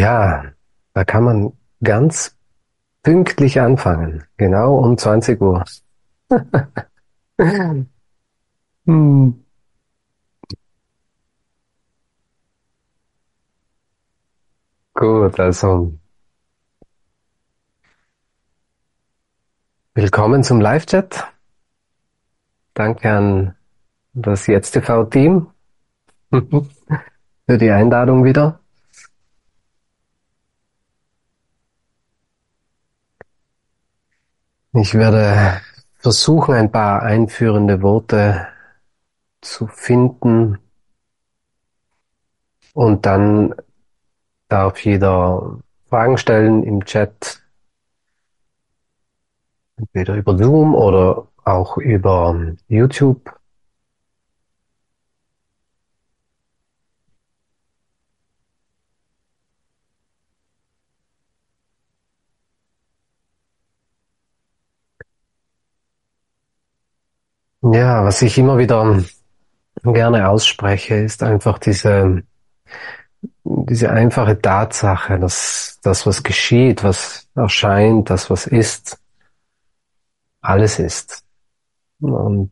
Ja, da kann man ganz pünktlich anfangen. Genau um 20 Uhr. Hm. Gut, also willkommen zum Live-Chat. Danke an das Jetzt-TV-Team für die Einladung wieder. Ich werde versuchen, ein paar einführende Worte zu finden und dann darf jeder Fragen stellen im Chat, entweder über Zoom oder auch über YouTube. Ja, was ich immer wieder gerne ausspreche, ist einfach diese einfache Tatsache, dass das, was geschieht, was erscheint, das, was ist, alles ist. Und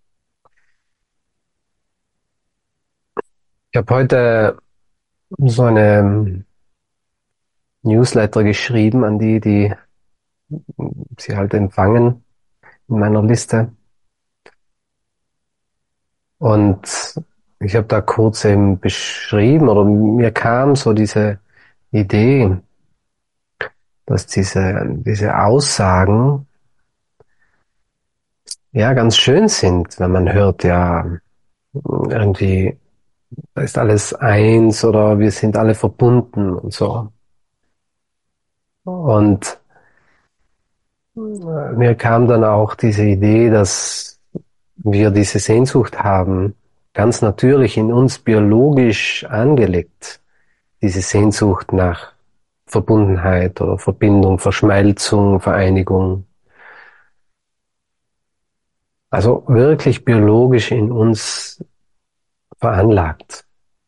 ich habe heute so eine Newsletter geschrieben an die sie halt empfangen in meiner Liste. Und ich habe da kurz eben beschrieben, oder mir kam so diese Idee, dass diese Aussagen ja ganz schön sind, wenn man hört, ja, irgendwie da ist alles eins oder wir sind alle verbunden und so. Und mir kam dann auch diese Idee, dass wir diese Sehnsucht haben, ganz natürlich in uns biologisch angelegt, diese Sehnsucht nach Verbundenheit oder Verbindung, Verschmelzung, Vereinigung. Also wirklich biologisch in uns veranlagt.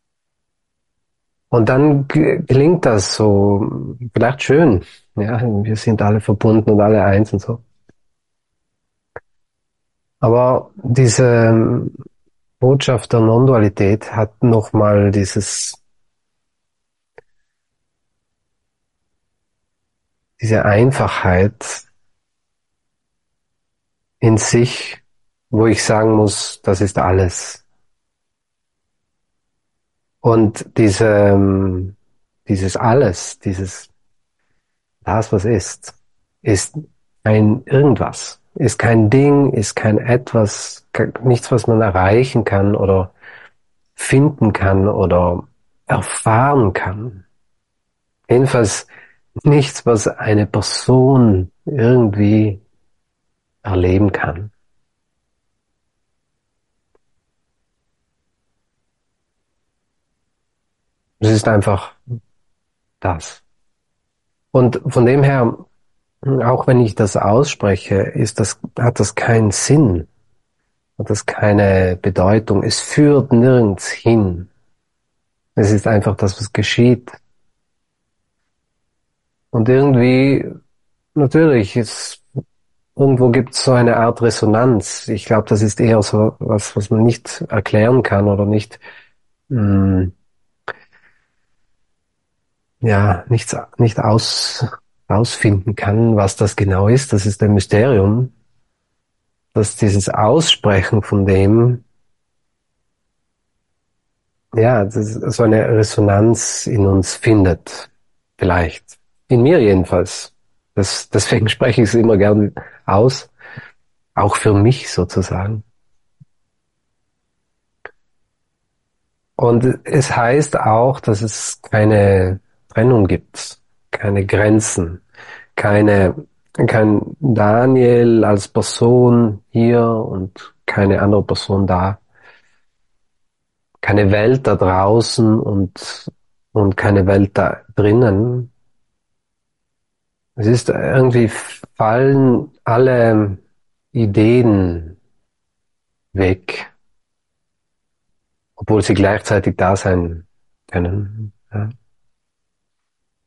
Und dann gelingt das so, vielleicht schön. Ja, wir sind alle verbunden und alle eins und so. Aber diese Botschaft der Non-Dualität hat nochmal diese Einfachheit in sich, wo ich sagen muss, das ist alles. Und dieses Alles, das, was ist ein Irgendwas, ist kein Ding, ist kein Etwas, nichts, was man erreichen kann oder finden kann oder erfahren kann. Jedenfalls nichts, was eine Person irgendwie erleben kann. Es ist einfach das. Und von dem her, auch wenn ich das ausspreche, hat das keinen Sinn, hat das keine Bedeutung. Es führt nirgends hin. Es ist einfach das, was geschieht. Und irgendwie, natürlich, irgendwo gibt es so eine Art Resonanz. Ich glaube, das ist eher so was, was man nicht erklären kann oder nicht, mh, ja, nicht ausfinden kann, was das genau ist. Das ist ein Mysterium, dass dieses Aussprechen von dem, ja, das so eine Resonanz in uns findet. Vielleicht. In mir jedenfalls. Deswegen spreche ich es immer gern aus. Auch für mich sozusagen. Und es heißt auch, dass es keine Trennung gibt, keine Grenzen, kein Daniel als Person hier und keine andere Person da, keine Welt da draußen und keine Welt da drinnen. Es ist irgendwie fallen alle Ideen weg, obwohl sie gleichzeitig da sein können. Ja.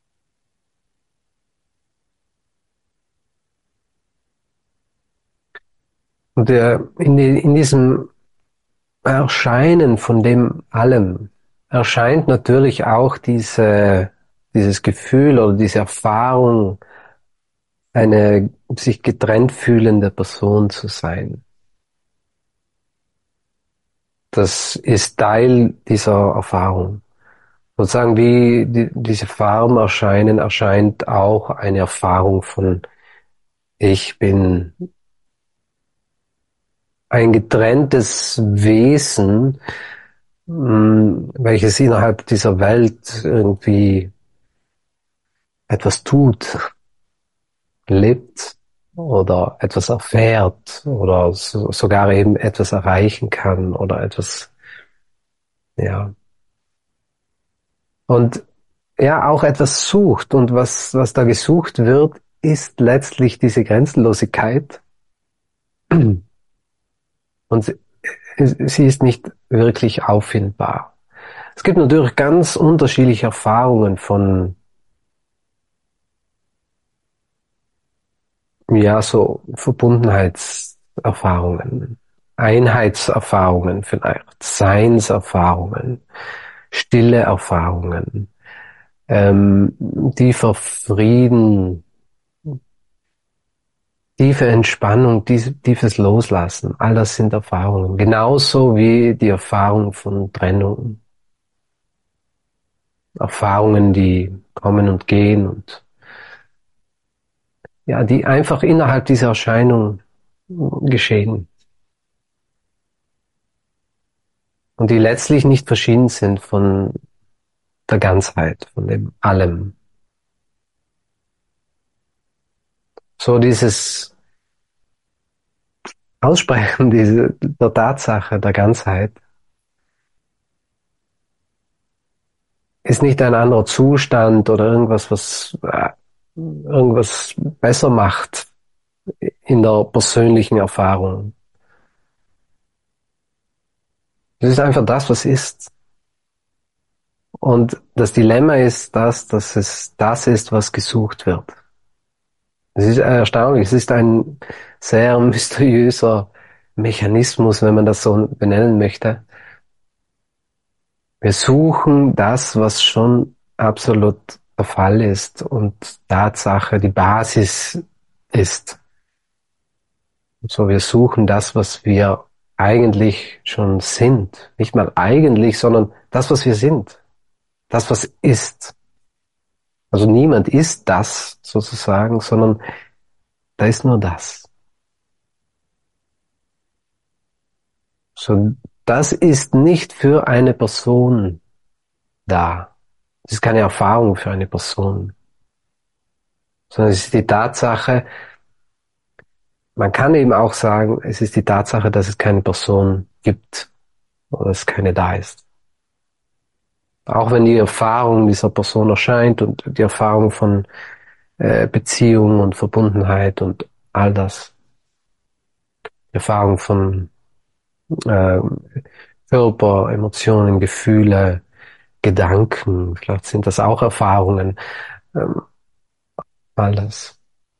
Und in diesem Erscheinen von dem allem erscheint natürlich auch dieses Gefühl oder diese Erfahrung, eine sich getrennt fühlende Person zu sein. Das ist Teil dieser Erfahrung. Sozusagen wie diese Farben erscheinen, erscheint auch eine Erfahrung von ich bin ein getrenntes Wesen, welches innerhalb dieser Welt irgendwie etwas tut, lebt oder etwas erfährt oder sogar eben etwas erreichen kann oder etwas, ja. Und ja, auch etwas sucht. Und was da gesucht wird, ist letztlich diese Grenzenlosigkeit. Und sie ist nicht wirklich auffindbar. Es gibt natürlich ganz unterschiedliche Erfahrungen von, ja, so Verbundenheitserfahrungen, Einheitserfahrungen vielleicht, Seinserfahrungen, stille Erfahrungen, tiefer Frieden, tiefe Entspannung, tiefes Loslassen, all das sind Erfahrungen. Genauso wie die Erfahrung von Trennung, Erfahrungen, die kommen und gehen und ja, die einfach innerhalb dieser Erscheinung geschehen und die letztlich nicht verschieden sind von der Ganzheit, von dem Allem. So dieses Aussprechen der Tatsache der Ganzheit ist nicht ein anderer Zustand oder irgendwas, was irgendwas besser macht in der persönlichen Erfahrung. Es ist einfach das, was ist. Und das Dilemma ist das, dass es das ist, was gesucht wird. Es ist erstaunlich, es ist ein sehr mysteriöser Mechanismus, wenn man das so benennen möchte. Wir suchen das, was schon absolut der Fall ist und Tatsache die Basis ist. So, wir suchen das, was wir eigentlich schon sind. Nicht mal eigentlich, sondern das, was wir sind. Das, was ist. Also niemand ist das sozusagen, sondern da ist nur das. So, das ist nicht für eine Person da. Es ist keine Erfahrung für eine Person, sondern es ist die Tatsache, man kann eben auch sagen, es ist die Tatsache, dass es keine Person gibt oder dass keine da ist. Auch wenn die Erfahrung dieser Person erscheint und die Erfahrung von Beziehung und Verbundenheit und all das, die Erfahrung von äh, Körper, Emotionen, Gefühle, Gedanken, vielleicht sind das auch Erfahrungen, ähm, all das.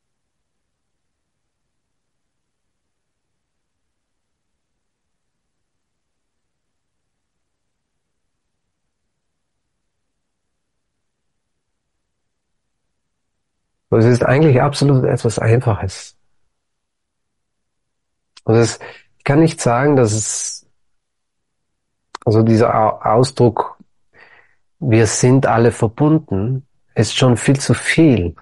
Und es ist eigentlich absolut etwas Einfaches. Und ich kann nicht sagen, dass es, also dieser Ausdruck, wir sind alle verbunden, ist schon viel zu viel.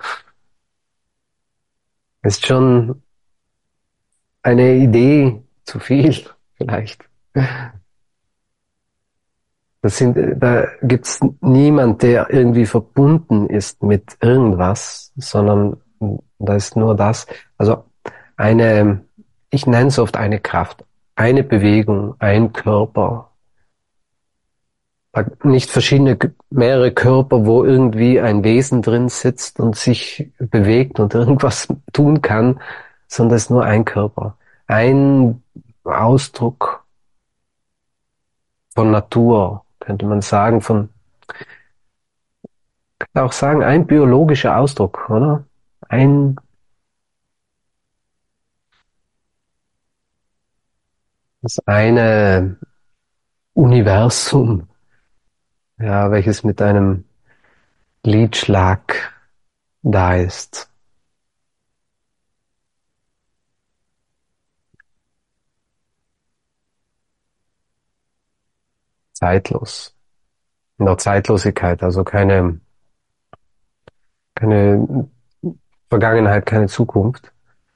Ist schon eine Idee zu viel, vielleicht. Da gibt's niemand, der irgendwie verbunden ist mit irgendwas, sondern da ist nur das. Also eine, ich nenne es oft eine Kraft, eine Bewegung, ein Körper, nicht mehrere Körper, wo irgendwie ein Wesen drin sitzt und sich bewegt und irgendwas tun kann, sondern es ist nur ein Körper. Ein Ausdruck von Natur, könnte man sagen, könnte auch sagen, ein biologischer Ausdruck, oder? Ein, das eine Universum, ja, welches mit einem Liedschlag da ist. Zeitlos. In der Zeitlosigkeit, also keine Vergangenheit, keine Zukunft.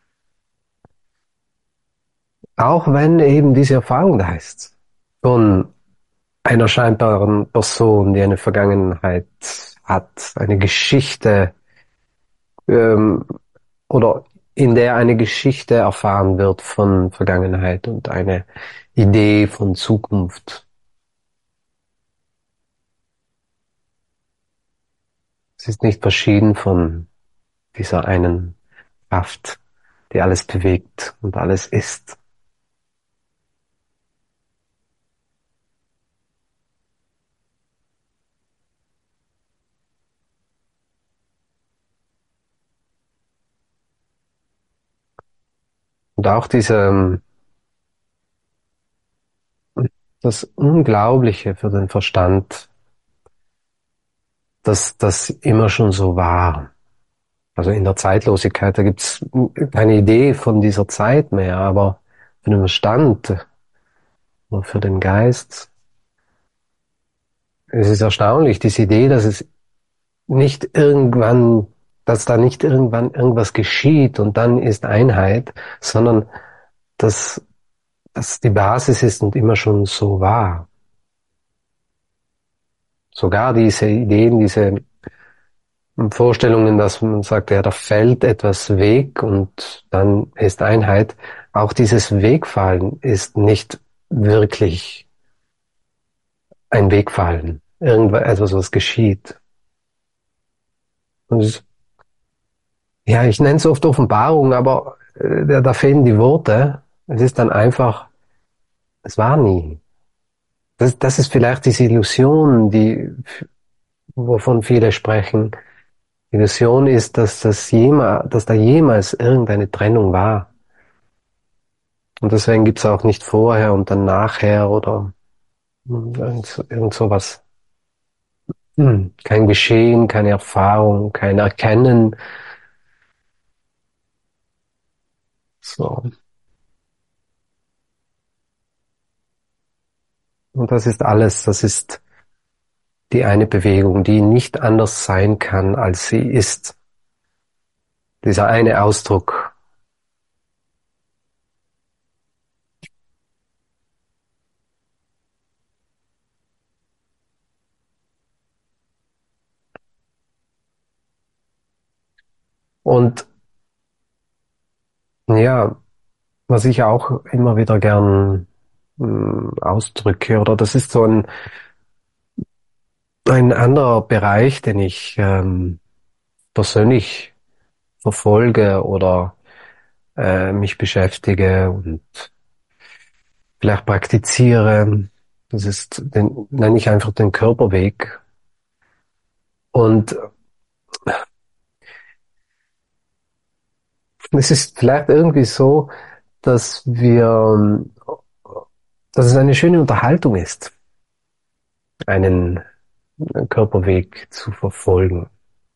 Auch wenn eben diese Erfahrung da ist. Von einer scheinbaren Person, die eine Vergangenheit hat, eine Geschichte, ähm, oder in der eine Geschichte erfahren wird von Vergangenheit und eine Idee von Zukunft. Es ist nicht verschieden von dieser einen Kraft, die alles bewegt und alles ist. Und auch das Unglaubliche für den Verstand, dass das immer schon so war. Also in der Zeitlosigkeit, da gibt's keine Idee von dieser Zeit mehr, aber für den Verstand oder für den Geist, es ist erstaunlich, diese Idee, nicht irgendwann, dass da nicht irgendwann irgendwas geschieht und dann ist Einheit, sondern dass das die Basis ist und immer schon so war. Sogar diese Ideen, diese Vorstellungen, dass man sagt, ja, da fällt etwas weg und dann ist Einheit. Auch dieses Wegfallen ist nicht wirklich ein Wegfallen. Etwas, was geschieht. Und ja, ich nenne es oft Offenbarung, aber da fehlen die Worte. Es ist dann einfach, es war nie. Das ist vielleicht diese Illusion, wovon viele sprechen. Die Illusion ist, dass da jemals irgendeine Trennung war. Und deswegen gibt's auch nicht vorher und dann nachher oder irgend sowas. Kein Geschehen, keine Erfahrung, kein Erkennen. So. Und das ist alles, das ist die eine Bewegung, die nicht anders sein kann, als sie ist. Dieser eine Ausdruck. Und ja, was ich auch immer wieder gern ausdrücke, oder das ist so ein anderer Bereich, den ich persönlich verfolge oder mich beschäftige und vielleicht praktiziere. Nenne ich einfach den Körperweg. Und es ist vielleicht irgendwie so, dass dass es eine schöne Unterhaltung ist, einen Körperweg zu verfolgen.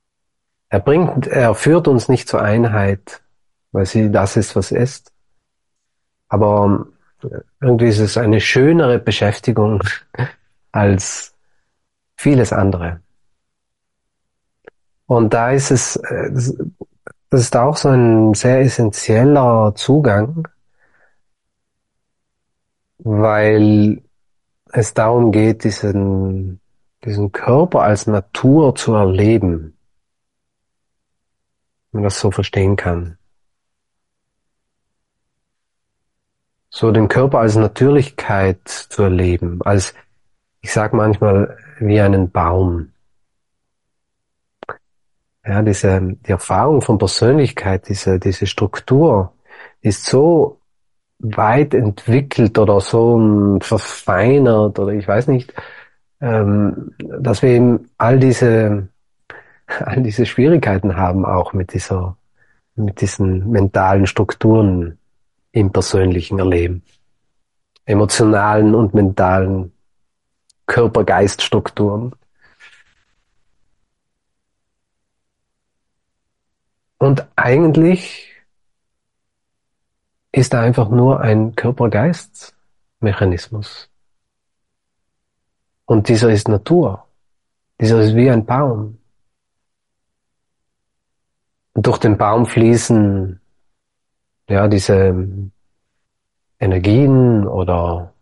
Er führt uns nicht zur Einheit, weil sie das ist, was ist. Aber irgendwie ist es eine schönere Beschäftigung als vieles andere. Und da ist das ist auch so ein sehr essentieller Zugang, weil es darum geht, diesen Körper als Natur zu erleben, wenn man das so verstehen kann. So den Körper als Natürlichkeit zu erleben, ich sage manchmal, wie einen Baum. Ja, die Erfahrung von Persönlichkeit, diese Struktur ist so weit entwickelt oder so verfeinert oder ich weiß nicht, dass wir eben all diese Schwierigkeiten haben auch mit diesen mentalen Strukturen im persönlichen Erleben. emotionalen und mentalen Körper-Geist-Strukturen. Und eigentlich ist er einfach nur ein Körper-Geist-Mechanismus. Und dieser ist Natur. Dieser ist wie ein Baum. Und durch den Baum fließen ja diese Energien oder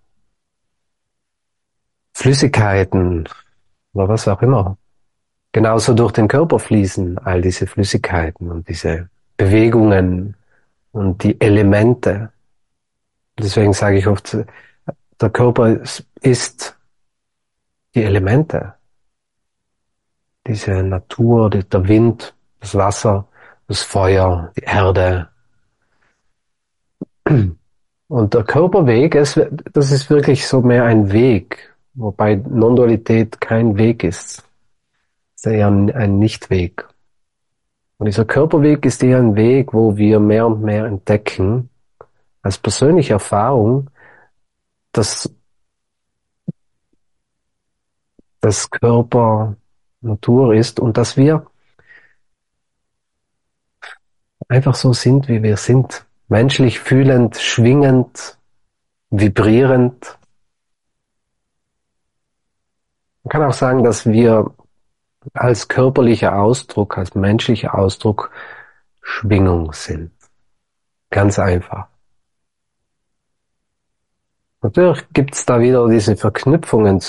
Flüssigkeiten oder was auch immer. Genauso durch den Körper fließen all diese Flüssigkeiten und diese Bewegungen und die Elemente. Deswegen sage ich oft, der Körper ist die Elemente, diese Natur, der Wind, das Wasser, das Feuer, die Erde. Und der Körperweg, das ist wirklich so mehr ein Weg, wobei Non-Dualität kein Weg ist. Es ist eher ein Nichtweg. Und dieser Körperweg ist eher ein Weg, wo wir mehr und mehr entdecken, als persönliche Erfahrung, dass das Körper Natur ist und dass wir einfach so sind, wie wir sind. Menschlich, fühlend, schwingend, vibrierend. Man kann auch sagen, dass wir als körperlicher Ausdruck, als menschlicher Ausdruck Schwingung sind. Ganz einfach. Natürlich gibt es da wieder diese Verknüpfungen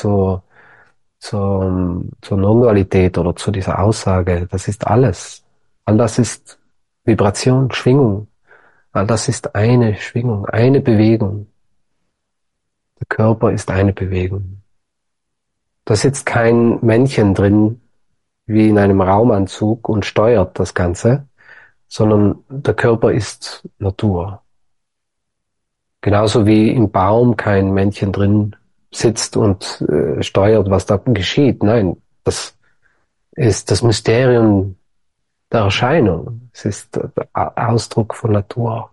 zur Non-Dualität oder zu dieser Aussage. Das ist alles. All das ist Vibration, Schwingung. All das ist eine Schwingung, eine Bewegung. Der Körper ist eine Bewegung. Da sitzt kein Männchen drin, wie in einem Raumanzug und steuert das Ganze, sondern der Körper ist Natur. Genauso wie im Baum kein Männchen drin sitzt und steuert, was da geschieht. Nein, das ist das Mysterium der Erscheinung. Es ist der Ausdruck von Natur.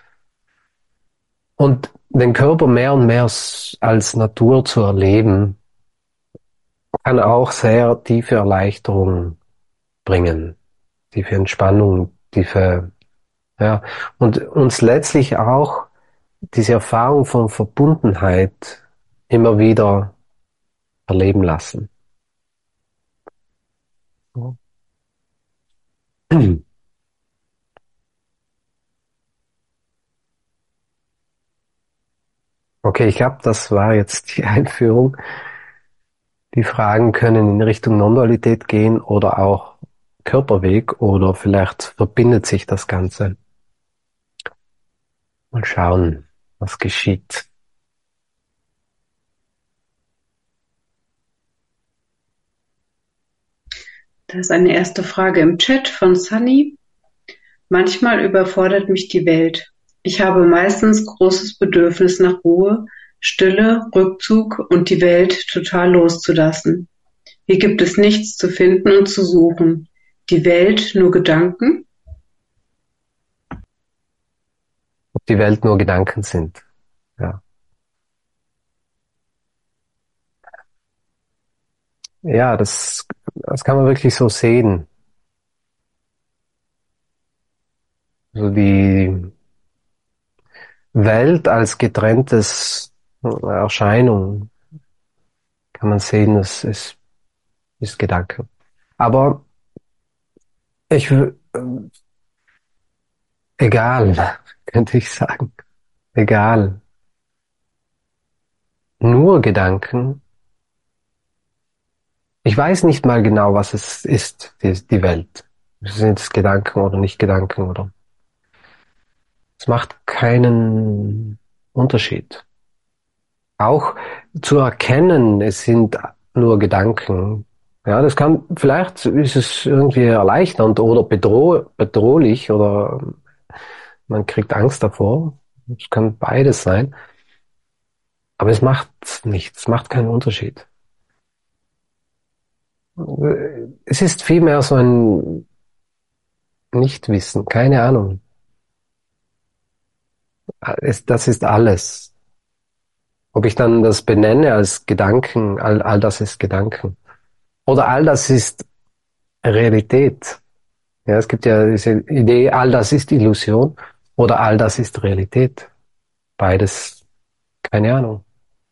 Und den Körper mehr und mehr als Natur zu erleben, kann auch sehr tiefe Erleichterung bringen, tiefe Entspannung, tiefe, ja, und uns letztlich auch diese Erfahrung von Verbundenheit immer wieder erleben lassen. Okay, ich glaube, das war jetzt die Einführung. Die Fragen können in Richtung Non-Dualität gehen oder auch Körperweg oder vielleicht verbindet sich das Ganze. Mal schauen, was geschieht. Da ist eine erste Frage im Chat von Sunny. Manchmal überfordert mich die Welt. Ich habe meistens großes Bedürfnis nach Ruhe, Stille, Rückzug und die Welt total loszulassen. Hier gibt es nichts zu finden und zu suchen. Die Welt nur Gedanken? Ob die Welt nur Gedanken sind. Ja, ja, das kann man wirklich so sehen. So die Welt als getrenntes Erscheinung kann man sehen, es ist Gedanke. Aber egal, könnte ich sagen. Egal. Nur Gedanken. Ich weiß nicht mal genau, was es ist, die Welt. Sind es Gedanken oder nicht Gedanken oder? Es macht keinen Unterschied. Auch zu erkennen, es sind nur Gedanken. Ja, das kann, vielleicht ist es irgendwie erleichternd oder bedrohlich oder man kriegt Angst davor. Es kann beides sein. Aber es macht nichts, es macht keinen Unterschied. Es ist vielmehr so ein Nichtwissen, keine Ahnung. Das ist alles. Ob ich dann das benenne als Gedanken, all das ist Gedanken. Oder all das ist Realität. Ja, es gibt ja diese Idee, all das ist Illusion oder all das ist Realität. Beides, keine Ahnung.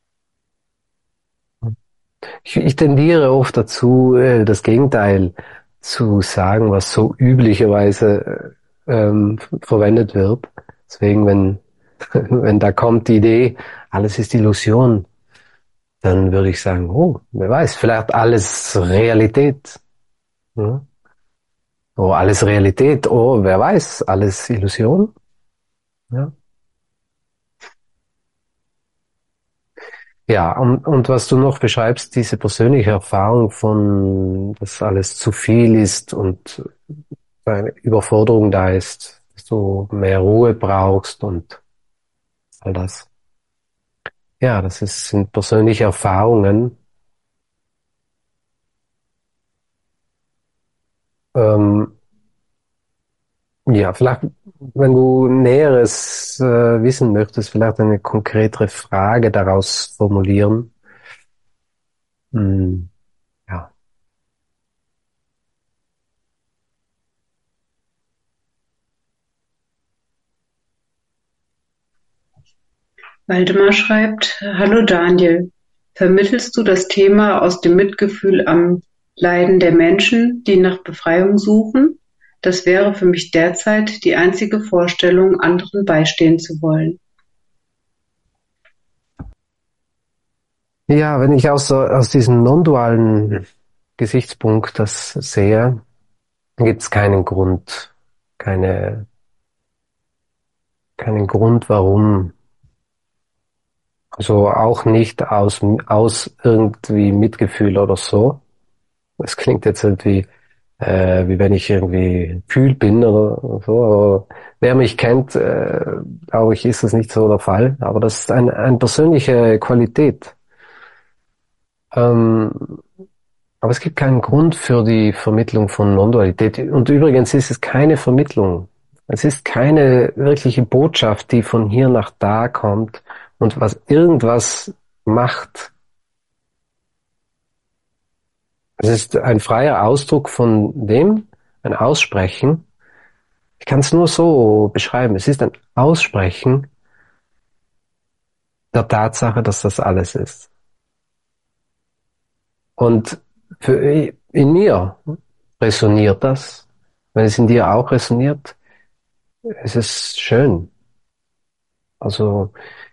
Ich tendiere oft dazu, das Gegenteil zu sagen, was so üblicherweise verwendet wird. Deswegen, wenn da kommt die Idee, alles ist Illusion, dann würde ich sagen, oh, wer weiß, vielleicht alles Realität. Ja? Oh, alles Realität, oh, wer weiß, alles Illusion. Ja, ja und was du noch beschreibst, diese persönliche Erfahrung von, dass alles zu viel ist und eine Überforderung da ist, dass du mehr Ruhe brauchst und all das. Ja, sind persönliche Erfahrungen. Ähm, ja, vielleicht, wenn du Näheres wissen möchtest, vielleicht eine konkretere Frage daraus formulieren. Hm, ja. Waldemar schreibt: Hallo Daniel, vermittelst du das Thema aus dem Mitgefühl am Leiden der Menschen, die nach Befreiung suchen? Das wäre für mich derzeit die einzige Vorstellung, anderen beistehen zu wollen. Ja, wenn ich aus diesem non-dualen Gesichtspunkt das sehe, gibt es keine, keinen Grund, warum. Also auch nicht aus irgendwie Mitgefühl oder so. Das klingt jetzt irgendwie, wie wenn ich irgendwie kühl bin oder so. Aber wer mich kennt, glaube ich, ist das nicht so der Fall. Aber das ist eine persönliche Qualität. Ähm, aber es gibt keinen Grund für die Vermittlung von Non-Dualität. Und übrigens ist es keine Vermittlung. Es ist keine wirkliche Botschaft, die von hier nach da kommt und was irgendwas macht. Es ist ein freier Ausdruck von dem, ein Aussprechen. Ich kann es nur so beschreiben. Es ist ein Aussprechen der Tatsache, dass das alles ist. Und in mir resoniert das. Wenn es in dir auch resoniert, ist es schön. Also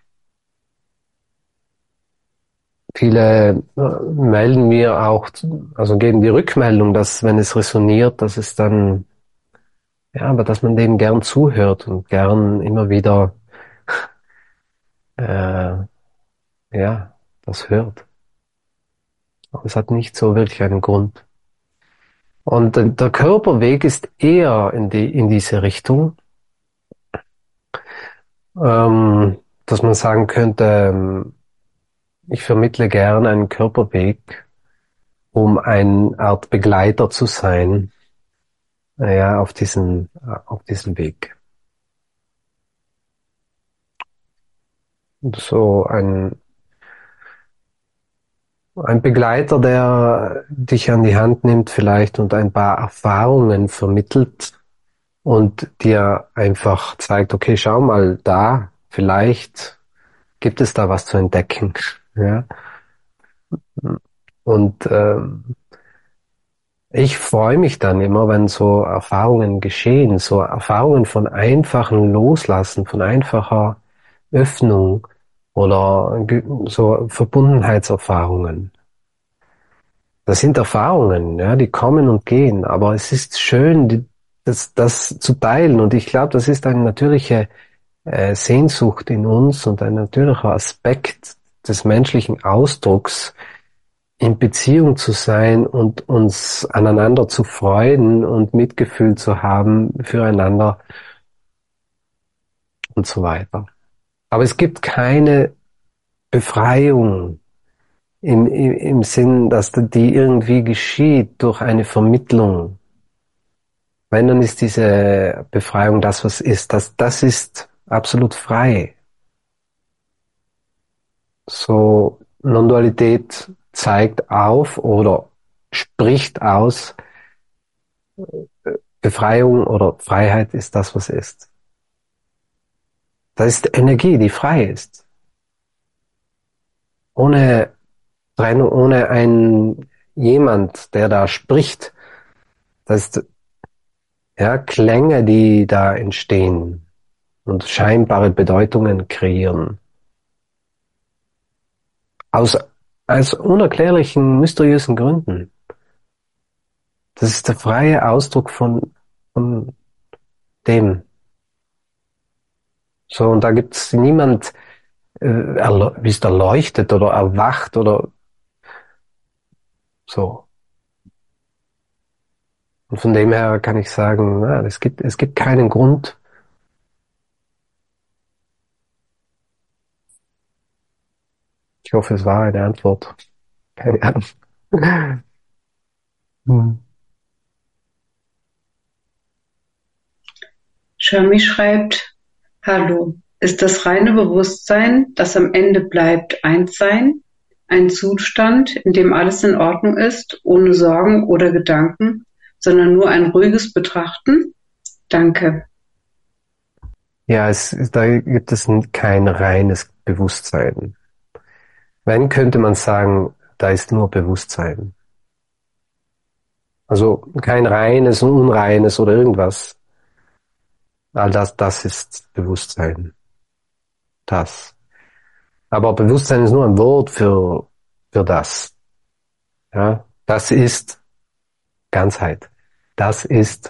viele melden mir auch, also geben die Rückmeldung, dass wenn es resoniert, dass es dann, ja, aber dass man dem gern zuhört und gern immer wieder, äh, ja, das hört. Aber es hat nicht so wirklich einen Grund. Und der Körperweg ist eher in diese Richtung, dass man sagen könnte, ich vermittle gern einen Körperweg, um eine Art Begleiter zu sein, ja, auf diesen Weg. So ein Begleiter, der dich an die Hand nimmt vielleicht und ein paar Erfahrungen vermittelt und dir einfach zeigt, okay, schau mal da, vielleicht gibt es da was zu entdecken. Ja? Und ich freue mich dann immer, wenn so Erfahrungen geschehen, so Erfahrungen von einfachen Loslassen, von einfacher Öffnung oder so Verbundenheitserfahrungen. Das sind Erfahrungen, ja, die kommen und gehen, aber es ist schön, das zu teilen. Und ich glaube, das ist eine natürliche Sehnsucht in uns und ein natürlicher Aspekt des menschlichen Ausdrucks, in Beziehung zu sein und uns aneinander zu freuen und Mitgefühl zu haben füreinander und so weiter. Aber es gibt keine Befreiung im Sinn, dass die irgendwie geschieht durch eine Vermittlung. Wenn, dann ist diese Befreiung das, was ist. Das ist absolut frei. So Non-Dualität zeigt auf oder spricht aus, Befreiung oder Freiheit ist das, was ist. Das ist Energie, die frei ist. Ohne Trennung, ohne ein jemand, der da spricht. Das ist ja Klänge, die da entstehen und scheinbare Bedeutungen kreieren. Aus, aus unerklärlichen, mysteriösen Gründen. Das ist der freie Ausdruck von dem. So, und da gibt's niemand, ist erleuchtet oder erwacht oder so. Und von dem her kann ich sagen, na, es gibt keinen Grund. Ich hoffe, es war eine Antwort. Keine Ahnung. Hm. Shami schreibt: Hallo, ist das reine Bewusstsein, das am Ende bleibt, Einssein, ein Zustand, in dem alles in Ordnung ist, ohne Sorgen oder Gedanken, sondern nur ein ruhiges Betrachten? Danke. Ja, da gibt es kein reines Bewusstsein. Wenn, könnte man sagen, da ist nur Bewusstsein. Also kein reines, unreines oder irgendwas. All das ist Bewusstsein. Das. Aber Bewusstsein ist nur ein Wort für das. Ja, das ist Ganzheit. Das ist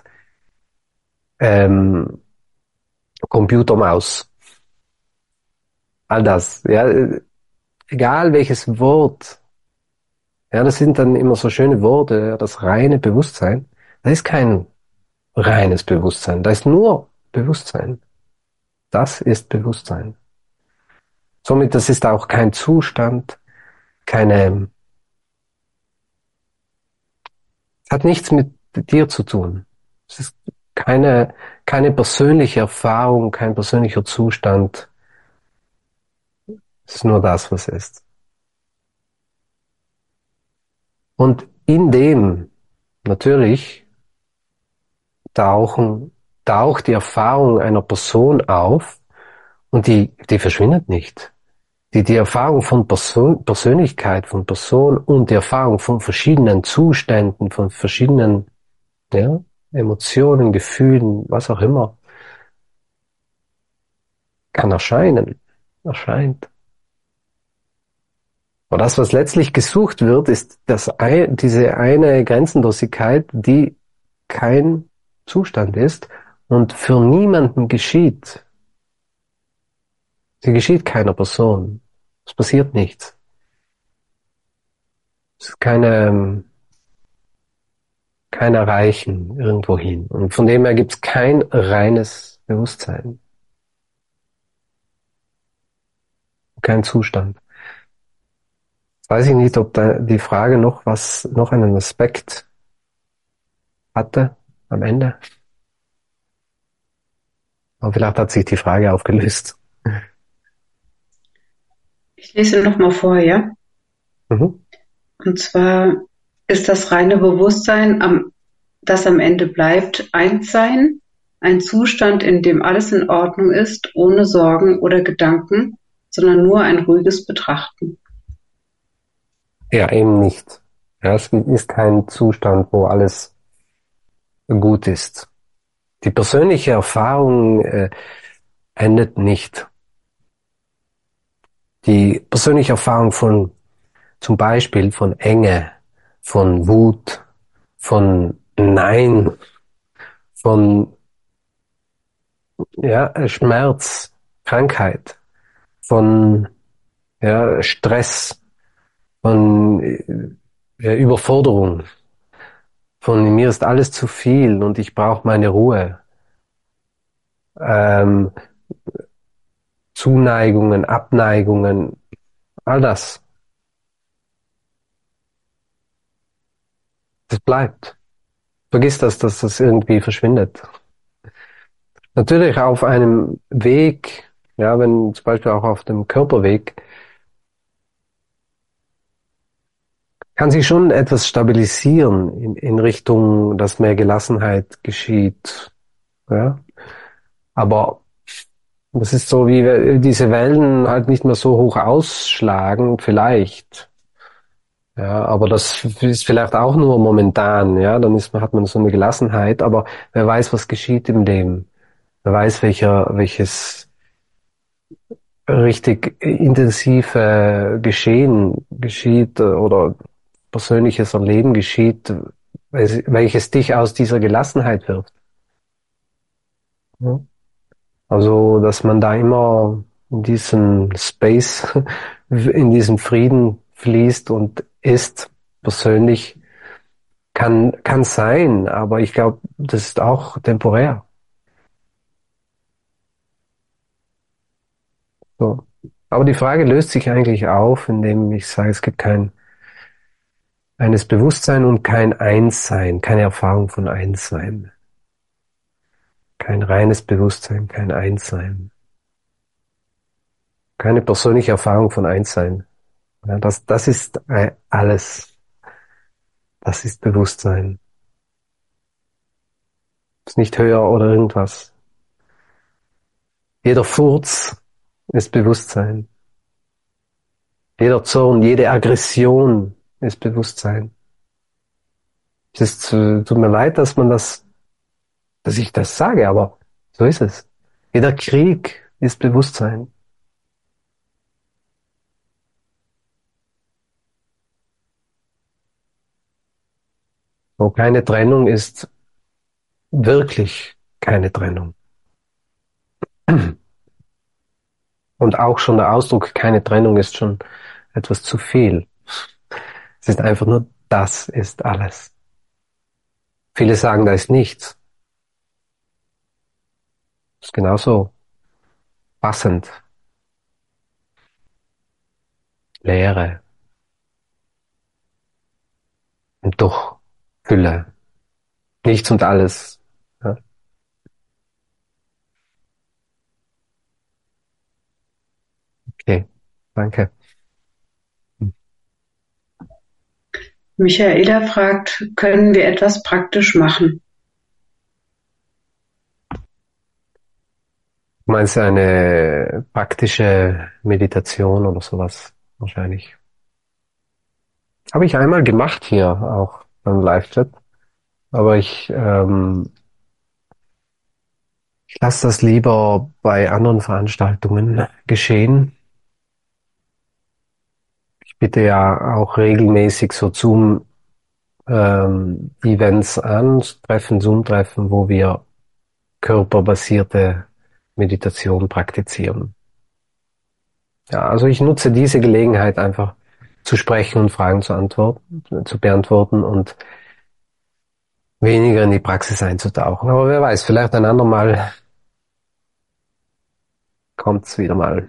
ähm, Computermaus. All das. Ja, egal welches Wort. Ja, das sind dann immer so schöne Worte. Ja, das reine Bewusstsein. Das ist kein reines Bewusstsein. Da ist nur Bewusstsein. Das ist Bewusstsein. Somit, das ist auch kein Zustand, keine, es hat nichts mit dir zu tun. Es ist keine persönliche Erfahrung, kein persönlicher Zustand. Es ist nur das, was ist. Und in dem, natürlich, tauchen, taucht die Erfahrung einer Person auf und die verschwindet nicht. Die Erfahrung von Persönlichkeit, von Person und die Erfahrung von verschiedenen Zuständen, von verschiedenen, ja, Emotionen, Gefühlen, was auch immer, kann erscheinen, erscheint. Aber das, was letztlich gesucht wird, ist diese eine Grenzenlosigkeit, die kein Zustand ist und für niemanden geschieht. Sie geschieht keiner Person. Es passiert nichts. Es ist kein Erreichen irgendwohin. Und von dem her gibt es kein reines Bewusstsein, kein Zustand. Jetzt weiß ich nicht, ob da die Frage noch einen Aspekt hatte am Ende. Aber vielleicht hat sich die Frage aufgelöst. Ich lese nochmal vor, ja? Mhm. Und zwar ist das reine Bewusstsein, das am Ende bleibt, Einssein, ein Zustand, in dem alles in Ordnung ist, ohne Sorgen oder Gedanken, sondern nur ein ruhiges Betrachten. Ja, eben nicht. Ja, es ist kein Zustand, wo alles gut ist. Die persönliche Erfahrung endet nicht. Die persönliche Erfahrung von zum Beispiel von Enge, von Wut, von Nein, von ja, Schmerz, Krankheit, von ja, Stress, von Überforderung, von mir ist alles zu viel und ich brauche meine Ruhe. Ähm, Zuneigungen, Abneigungen, all das, das bleibt. Vergiss das, dass das irgendwie verschwindet. Natürlich auf einem Weg, ja, wenn zum Beispiel auch auf dem Körperweg, kann sich schon etwas stabilisieren in Richtung, dass mehr Gelassenheit geschieht. Ja? Aber das ist so, wie diese Wellen halt nicht mehr so hoch ausschlagen, vielleicht. Ja, aber das ist vielleicht auch nur momentan, ja, hat man so eine Gelassenheit, aber wer weiß, was geschieht im Leben. Wer weiß, welches richtig intensive Geschehen geschieht oder persönliches Erleben geschieht, welches dich aus dieser Gelassenheit wirft. Ja. Also, dass man da immer in diesen Space, in diesen Frieden fließt und ist, persönlich, kann sein, aber ich glaube, das ist auch temporär. So. Aber die Frage löst sich eigentlich auf, indem ich sage, es gibt kein eines Bewusstsein und kein Einssein, keine Erfahrung von Einssein. Kein reines Bewusstsein, kein Einssein. Keine persönliche Erfahrung von Einssein. Ja, das ist alles. Das ist Bewusstsein. Ist nicht höher oder irgendwas. Jeder Furz ist Bewusstsein. Jeder Zorn, jede Aggression ist Bewusstsein. Tut mir leid, dass ich das sage, aber so ist es. Jeder Krieg ist Bewusstsein. Wo keine Trennung ist, wirklich keine Trennung. Und auch schon der Ausdruck keine Trennung ist schon etwas zu viel. Es ist einfach nur, das ist alles. Viele sagen, da ist nichts. Das ist genauso passend. Leere und doch Fülle. Nichts und alles. Ja, okay, danke. Michaela fragt, können wir etwas praktisch machen? Du meinst eine praktische Meditation oder sowas wahrscheinlich. Habe ich einmal gemacht hier auch beim Live-Chat, aber ich lasse das lieber bei anderen Veranstaltungen geschehen. Ich biete ja auch regelmäßig so Zoom-Events an, Zoom-Treffen, wo wir körperbasierte Meditation praktizieren. Ja, also ich nutze diese Gelegenheit einfach zu sprechen und Fragen zu beantworten und weniger in die Praxis einzutauchen. Aber wer weiß, vielleicht ein andermal kommt's wieder mal.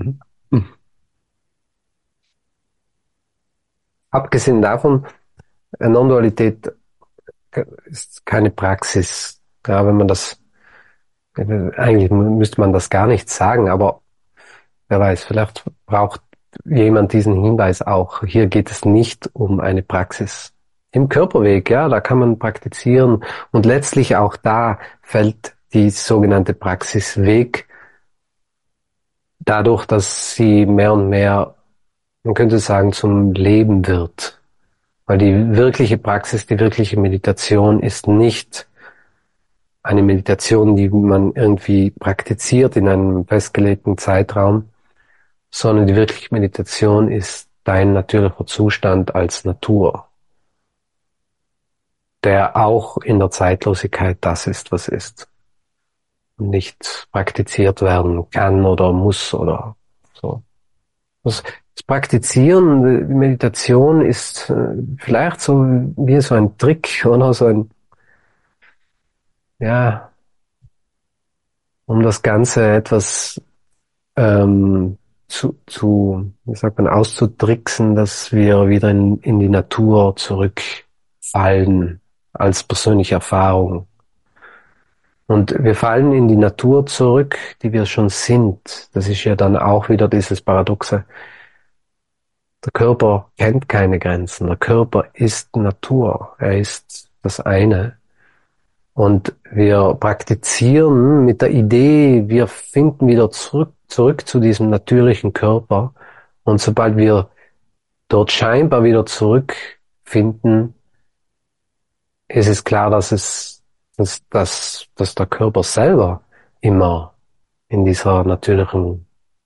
Abgesehen davon, Non-Dualität ist keine Praxis. Ja, wenn man eigentlich müsste man das gar nicht sagen, aber wer weiß, vielleicht braucht jemand diesen Hinweis auch. Hier geht es nicht um eine Praxis. Im Körperweg, ja, da kann man praktizieren und letztlich auch da fällt die sogenannte Praxis weg, dadurch, dass sie mehr und mehr, man könnte sagen, zum Leben wird. Weil die wirkliche Praxis, die wirkliche Meditation ist nicht eine Meditation, die man irgendwie praktiziert in einem festgelegten Zeitraum, sondern die wirkliche Meditation ist dein natürlicher Zustand als Natur, der auch in der Zeitlosigkeit das ist, was ist. Und nicht praktiziert werden kann oder muss oder so. Das Praktizieren, Meditation ist vielleicht so wie so ein Trick oder so ein, ja, um das Ganze etwas wie sagt man, auszutricksen, dass wir wieder in die Natur zurückfallen als persönliche Erfahrung. Und wir fallen in die Natur zurück, die wir schon sind. Das ist ja dann auch wieder dieses Paradoxe. Der Körper kennt keine Grenzen. Der Körper ist Natur. Er ist das eine. Und wir praktizieren mit der Idee, wir finden wieder zurück zu diesem natürlichen Körper. Und sobald wir dort scheinbar wieder zurückfinden, ist es klar, dass der Körper selber immer in dieser natürlichen,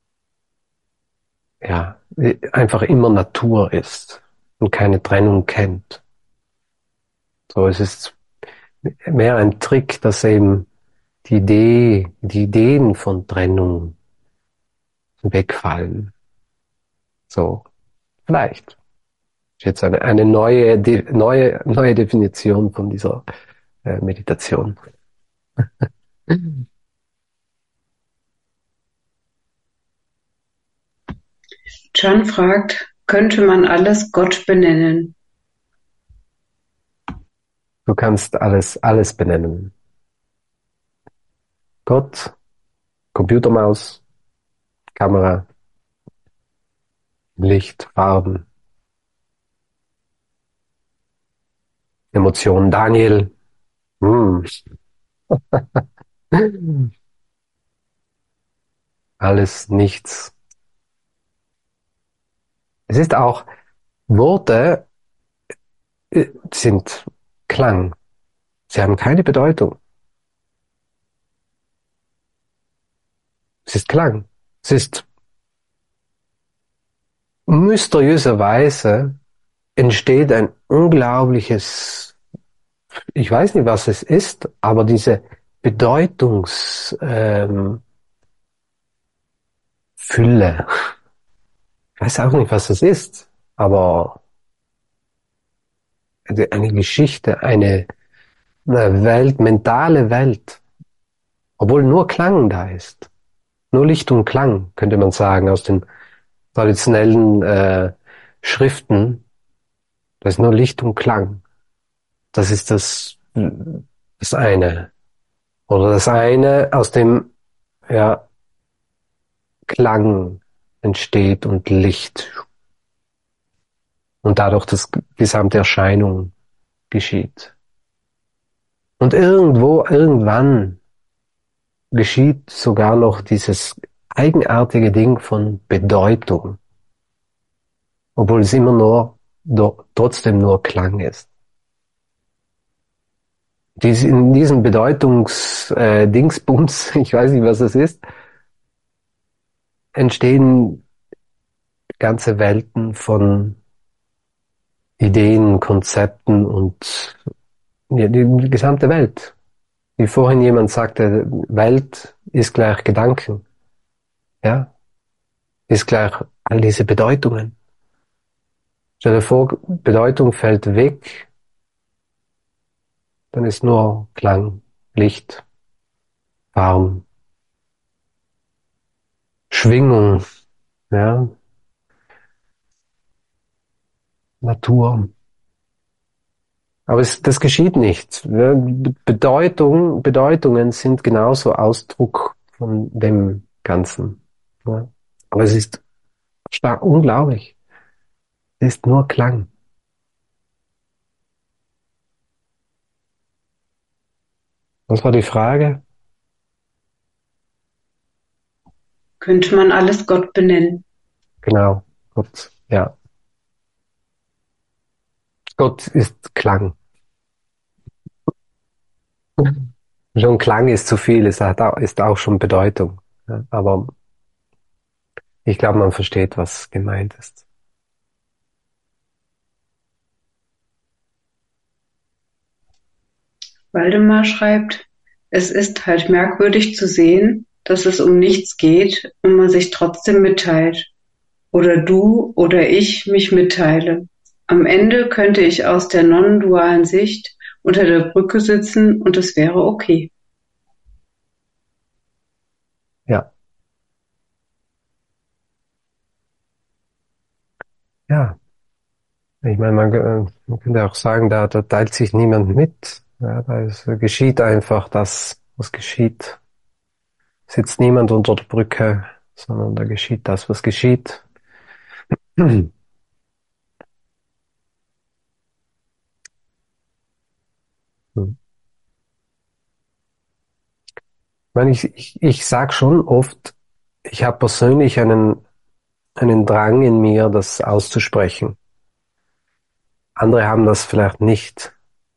ja, einfach immer Natur ist und keine Trennung kennt. So, es ist mehr ein Trick, dass eben die Ideen von Trennung wegfallen. So, vielleicht. Jetzt eine neue Definition von dieser Meditation. Can fragt, könnte man alles Gott benennen? Du kannst alles benennen. Gott, Computermaus, Kamera, Licht, Farben, Emotionen. Daniel, hm, alles, nichts. Es ist auch, Worte sind Klang. Sie haben keine Bedeutung. Es ist Klang. Es ist mysteriöserweise entsteht ein unglaubliches, ich weiß nicht, was es ist, aber diese Bedeutungsfülle, ich weiß auch nicht, was es ist, aber eine Geschichte, eine Welt, mentale Welt, obwohl nur Klang da ist. Nur Licht und Klang, könnte man sagen, aus den traditionellen Schriften. Da ist nur Licht und Klang. Das ist das eine. Oder das eine, aus dem ja, Klang entsteht und Licht. Und dadurch das gesamte Erscheinung geschieht. Und irgendwann geschieht sogar noch dieses eigenartige Ding von Bedeutung, obwohl es immer trotzdem nur Klang ist. In diesem Dingsbums, ich weiß nicht, was es ist, entstehen ganze Welten von Ideen, Konzepten und ja, die gesamte Welt. Wie vorhin jemand sagte, Welt ist gleich Gedanken, ja, ist gleich all diese Bedeutungen. Stell dir vor, Bedeutung fällt weg, dann ist nur Klang, Licht, Farben, Schwingung, ja, Natur. Aber das geschieht nicht. Ja, Bedeutungen sind genauso Ausdruck von dem Ganzen. Ja. Aber es ist unglaublich. Es ist nur Klang. Was war die Frage? Könnte man alles Gott benennen? Genau. Gott, ja. Gott ist Klang. Schon Klang ist zu viel, ist auch schon Bedeutung. Ja, aber ich glaube, man versteht, was gemeint ist. Waldemar schreibt, es ist halt merkwürdig zu sehen, dass es um nichts geht und man sich trotzdem mitteilt. Oder du oder ich mich mitteile. Am Ende könnte ich aus der non-dualen Sicht unter der Brücke sitzen und es wäre okay. Ja, ja. Ich meine, man könnte auch sagen, da teilt sich niemand mit. Ja, geschieht einfach das, was geschieht. Sitzt niemand unter der Brücke, sondern da geschieht das, was geschieht. meine, ich sag schon oft, ich habe persönlich einen Drang in mir, das auszusprechen. Andere haben das vielleicht nicht.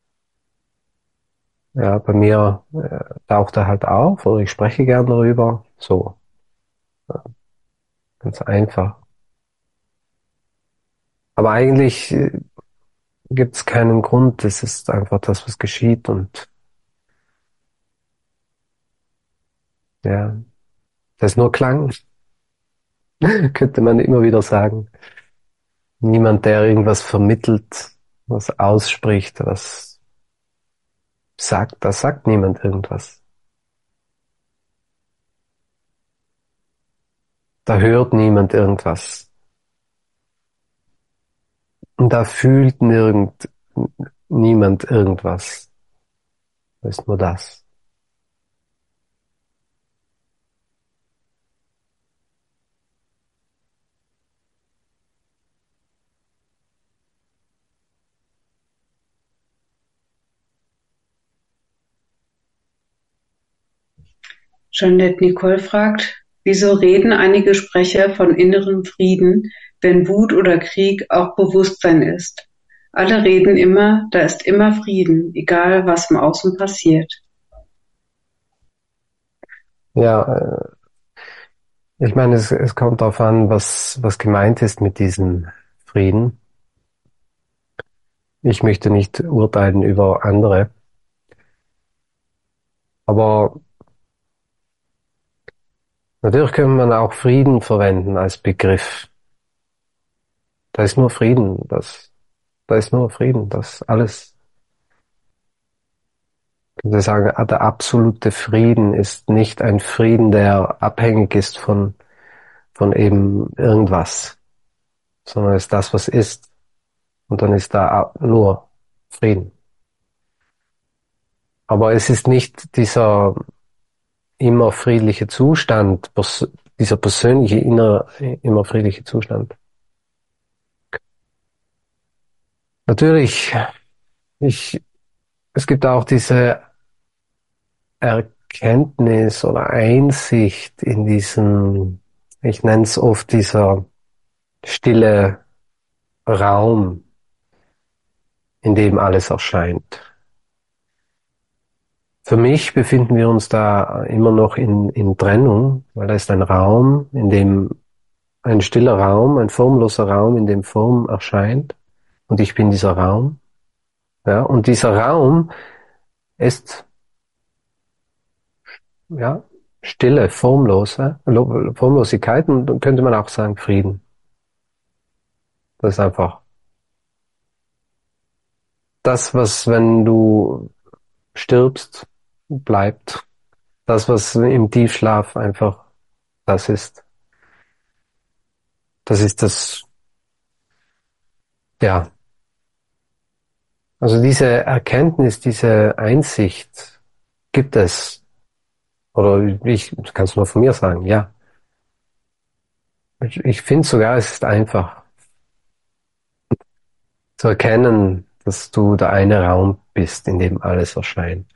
Ja, bei mir taucht er halt auf oder ich spreche gern darüber. So, ganz einfach. Aber eigentlich gibt es keinen Grund. Es ist einfach das, was geschieht und ja, das ist nur Klang, könnte man immer wieder sagen. Niemand, der irgendwas vermittelt, was ausspricht, was sagt, da sagt niemand irgendwas. Da hört niemand irgendwas. Und da fühlt niemand irgendwas. Das ist nur das. Jeanette Nicole fragt, wieso reden einige Sprecher von innerem Frieden, wenn Wut oder Krieg auch Bewusstsein ist? Alle reden immer, da ist immer Frieden, egal was im Außen passiert. Ja, ich meine, es kommt darauf an, was gemeint ist mit diesem Frieden. Ich möchte nicht urteilen über andere, aber natürlich kann man auch Frieden verwenden als Begriff. Da ist nur Frieden, da ist nur Frieden, das alles. Ich würde sagen, der absolute Frieden ist nicht ein Frieden, der abhängig ist von eben irgendwas, sondern ist das, was ist. Und dann ist da nur Frieden. Aber es ist nicht dieser immer friedliche Zustand, dieser persönliche immer friedliche Zustand. Natürlich, ich, es gibt auch diese Erkenntnis oder Einsicht in diesen, ich nenne es oft dieser stille Raum, in dem alles erscheint. Für mich befinden wir uns da immer noch in Trennung, weil da ist ein Raum, in dem ein stiller Raum, ein formloser Raum, in dem Form erscheint und ich bin dieser Raum. Ja, und dieser Raum ist ja Stille, Formlosigkeit und dann könnte man auch sagen Frieden. Das ist einfach das, was, wenn du stirbst, bleibt. Das, was im Tiefschlaf einfach das ist. Das ist das, ja. Also diese Erkenntnis, diese Einsicht gibt es. Oder ich kann es nur von mir sagen, ja. Ich finde sogar, es ist einfach zu erkennen, dass du der eine Raum bist, in dem alles erscheint.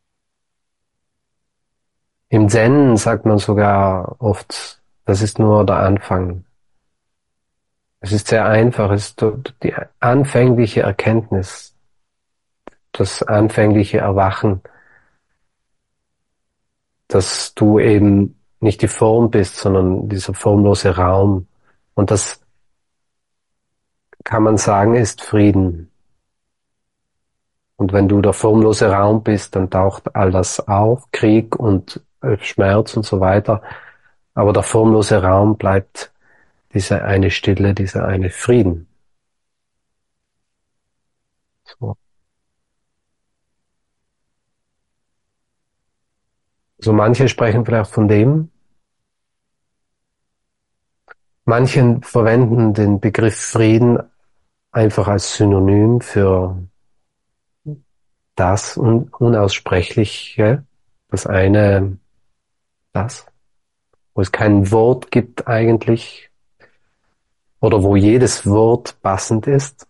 Im Zen sagt man sogar oft, das ist nur der Anfang. Es ist sehr einfach, es ist die anfängliche Erkenntnis, das anfängliche Erwachen, dass du eben nicht die Form bist, sondern dieser formlose Raum. Und das kann man sagen, ist Frieden. Und wenn du der formlose Raum bist, dann taucht all das auf, Krieg und Schmerz und so weiter. Aber der formlose Raum bleibt diese eine Stille, dieser eine Frieden. So. So manche sprechen vielleicht von dem, manche verwenden den Begriff Frieden einfach als Synonym für das Unaussprechliche, das eine, das, wo es kein Wort gibt eigentlich oder wo jedes Wort passend ist.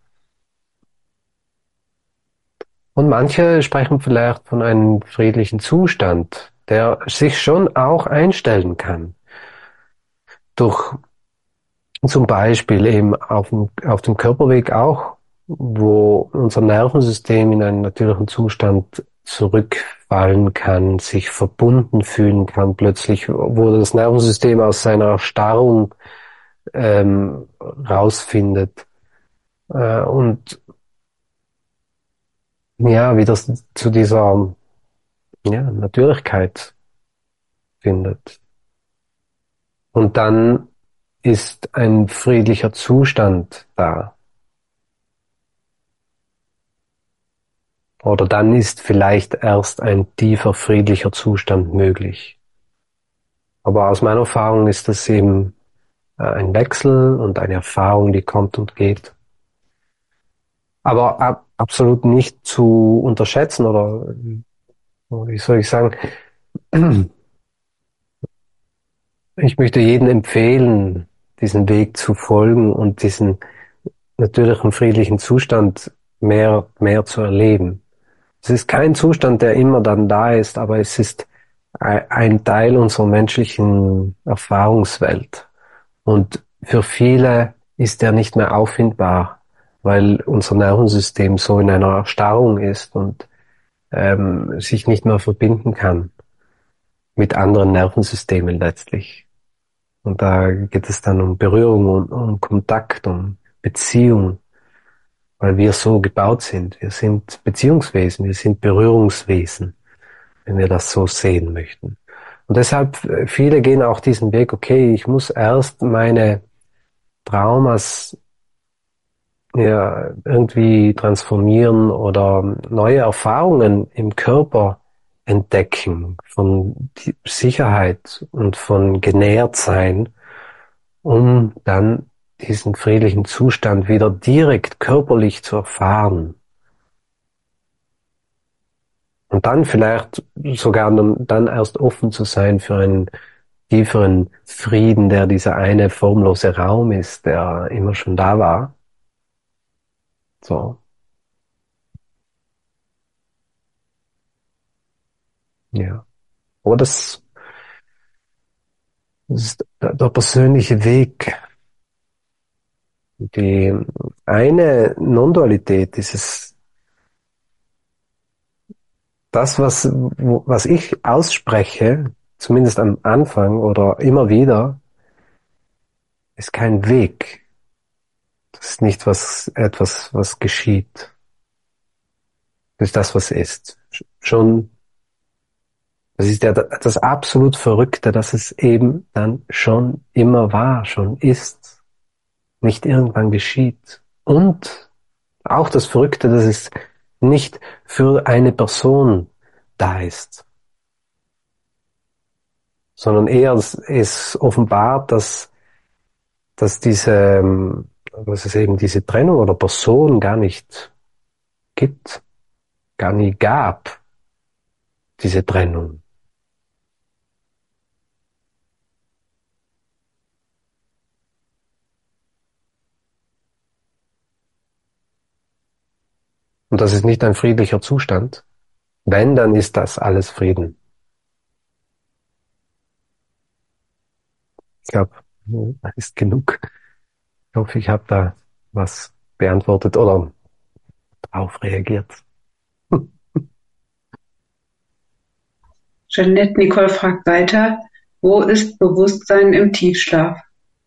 Und manche sprechen vielleicht von einem friedlichen Zustand, der sich schon auch einstellen kann. Durch zum Beispiel eben auf dem Körperweg auch, wo unser Nervensystem in einen natürlichen Zustand zurückfallen kann, sich verbunden fühlen kann, plötzlich, wo das Nervensystem aus seiner Erstarrung rausfindet und ja, wieder zu dieser Natürlichkeit findet. Und dann ist ein friedlicher Zustand da. Oder dann ist vielleicht erst ein tiefer friedlicher Zustand möglich. Aber aus meiner Erfahrung ist das eben ein Wechsel und eine Erfahrung, die kommt und geht. Aber absolut nicht zu unterschätzen oder wie soll ich sagen, ich möchte jedem empfehlen, diesen Weg zu folgen und diesen natürlichen friedlichen Zustand mehr zu erleben. Es ist kein Zustand, der immer dann da ist, aber es ist ein Teil unserer menschlichen Erfahrungswelt. Und für viele ist er nicht mehr auffindbar, weil unser Nervensystem so in einer Erstarrung ist und sich nicht mehr verbinden kann mit anderen Nervensystemen letztlich. Und da geht es dann um Berührung, um Kontakt, um Beziehung, weil wir so gebaut sind. Wir sind Beziehungswesen, wir sind Berührungswesen, wenn wir das so sehen möchten. Und deshalb, viele gehen auch diesen Weg, okay, ich muss erst meine Traumas ja, irgendwie transformieren oder neue Erfahrungen im Körper entdecken von Sicherheit und von Genährtsein, um dann diesen friedlichen Zustand wieder direkt körperlich zu erfahren. Und dann vielleicht sogar dann erst offen zu sein für einen tieferen Frieden, der dieser eine formlose Raum ist, der immer schon da war. So, ja. Aber das ist der persönliche Weg. Die eine Non-Dualität, das, was ich ausspreche, zumindest am Anfang oder immer wieder, ist kein Weg. Das ist nicht etwas, was geschieht. Das ist das, was ist. Schon, das ist ja das absolut Verrückte, dass es eben dann schon immer war, schon ist, nicht irgendwann geschieht. Und auch das Verrückte, dass es nicht für eine Person da ist, sondern eher es offenbart, dass dass es eben diese Trennung oder Person gar nicht gibt, gar nie gab, diese Trennung. Und das ist nicht ein friedlicher Zustand. Wenn, dann ist das alles Frieden. Ich glaube, das ist genug. Ich hoffe, ich habe da was beantwortet oder darauf reagiert. Jeanette Nicole fragt weiter, wo ist Bewusstsein im Tiefschlaf?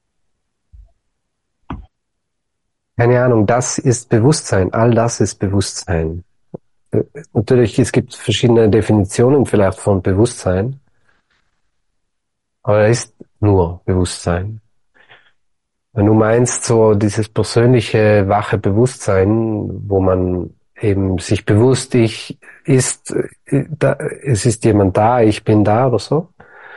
Keine Ahnung, das ist Bewusstsein, all das ist Bewusstsein. Natürlich, es gibt verschiedene Definitionen vielleicht von Bewusstsein, aber es ist nur Bewusstsein. Wenn du meinst, so dieses persönliche, wache Bewusstsein, wo man eben sich bewusst, es ist jemand da, ich bin da oder so,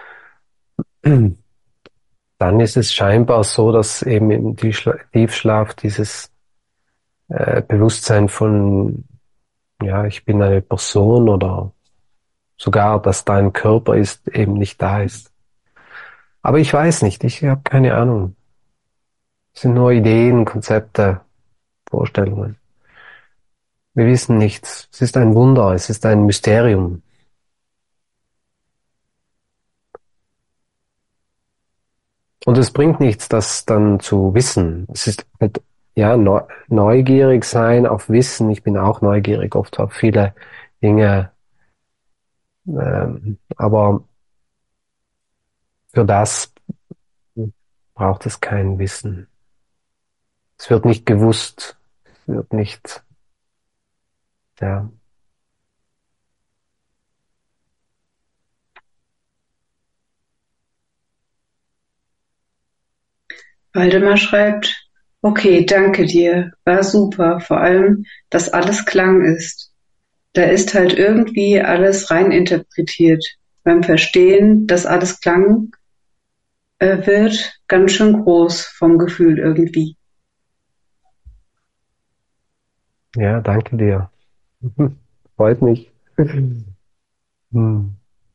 dann ist es scheinbar so, dass eben im Tiefschlaf dieses Bewusstsein von, ja, ich bin eine Person oder sogar, dass da ein Körper ist, eben nicht da ist. Aber ich weiß nicht, ich habe keine Ahnung. Es sind nur Ideen, Konzepte, Vorstellungen. Wir wissen nichts. Es ist ein Wunder, es ist ein Mysterium. Und es bringt nichts, das dann zu wissen. Es ist halt, ja, neugierig sein auf Wissen. Ich bin auch neugierig oft auf viele Dinge. Aber für das braucht es kein Wissen. Es wird nicht gewusst. Es wird nicht, ja. Waldemar schreibt, okay, danke dir, war super, vor allem, dass alles Klang ist. Da ist halt irgendwie alles reininterpretiert. Beim Verstehen, dass alles Klang wird, ganz schön groß vom Gefühl irgendwie. Ja, danke dir. Freut mich. Hm.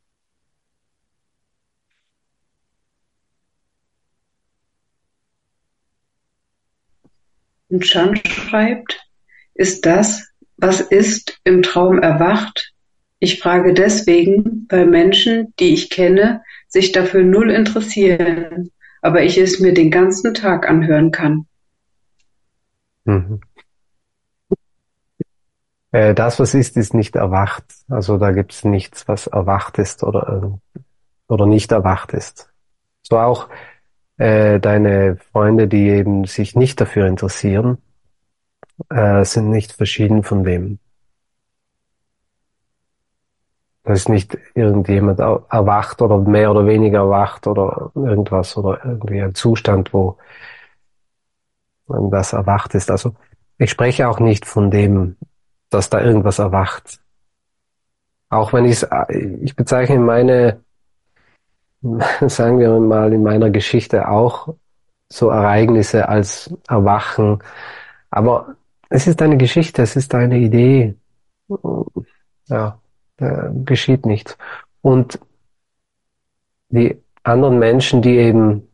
Und Chan schreibt, ist das, was ist, im Traum erwacht? Ich frage deswegen, weil Menschen, die ich kenne, sich dafür null interessieren, aber ich es mir den ganzen Tag anhören kann. Mhm. Das, was ist, ist nicht erwacht. Also da gibt's nichts, was erwacht ist oder nicht erwacht ist. So auch deine Freunde, die eben sich nicht dafür interessieren, sind nicht verschieden von dem. Da ist nicht irgendjemand erwacht oder mehr oder weniger erwacht oder irgendwas oder irgendwie ein Zustand, wo das erwacht ist. Also ich spreche auch nicht von dem, dass da irgendwas erwacht. Auch wenn ich bezeichne meine, sagen wir mal, in meiner Geschichte auch so Ereignisse als Erwachen. Aber es ist eine Geschichte, es ist eine Idee. Ja, geschieht nichts. Und die anderen Menschen, die eben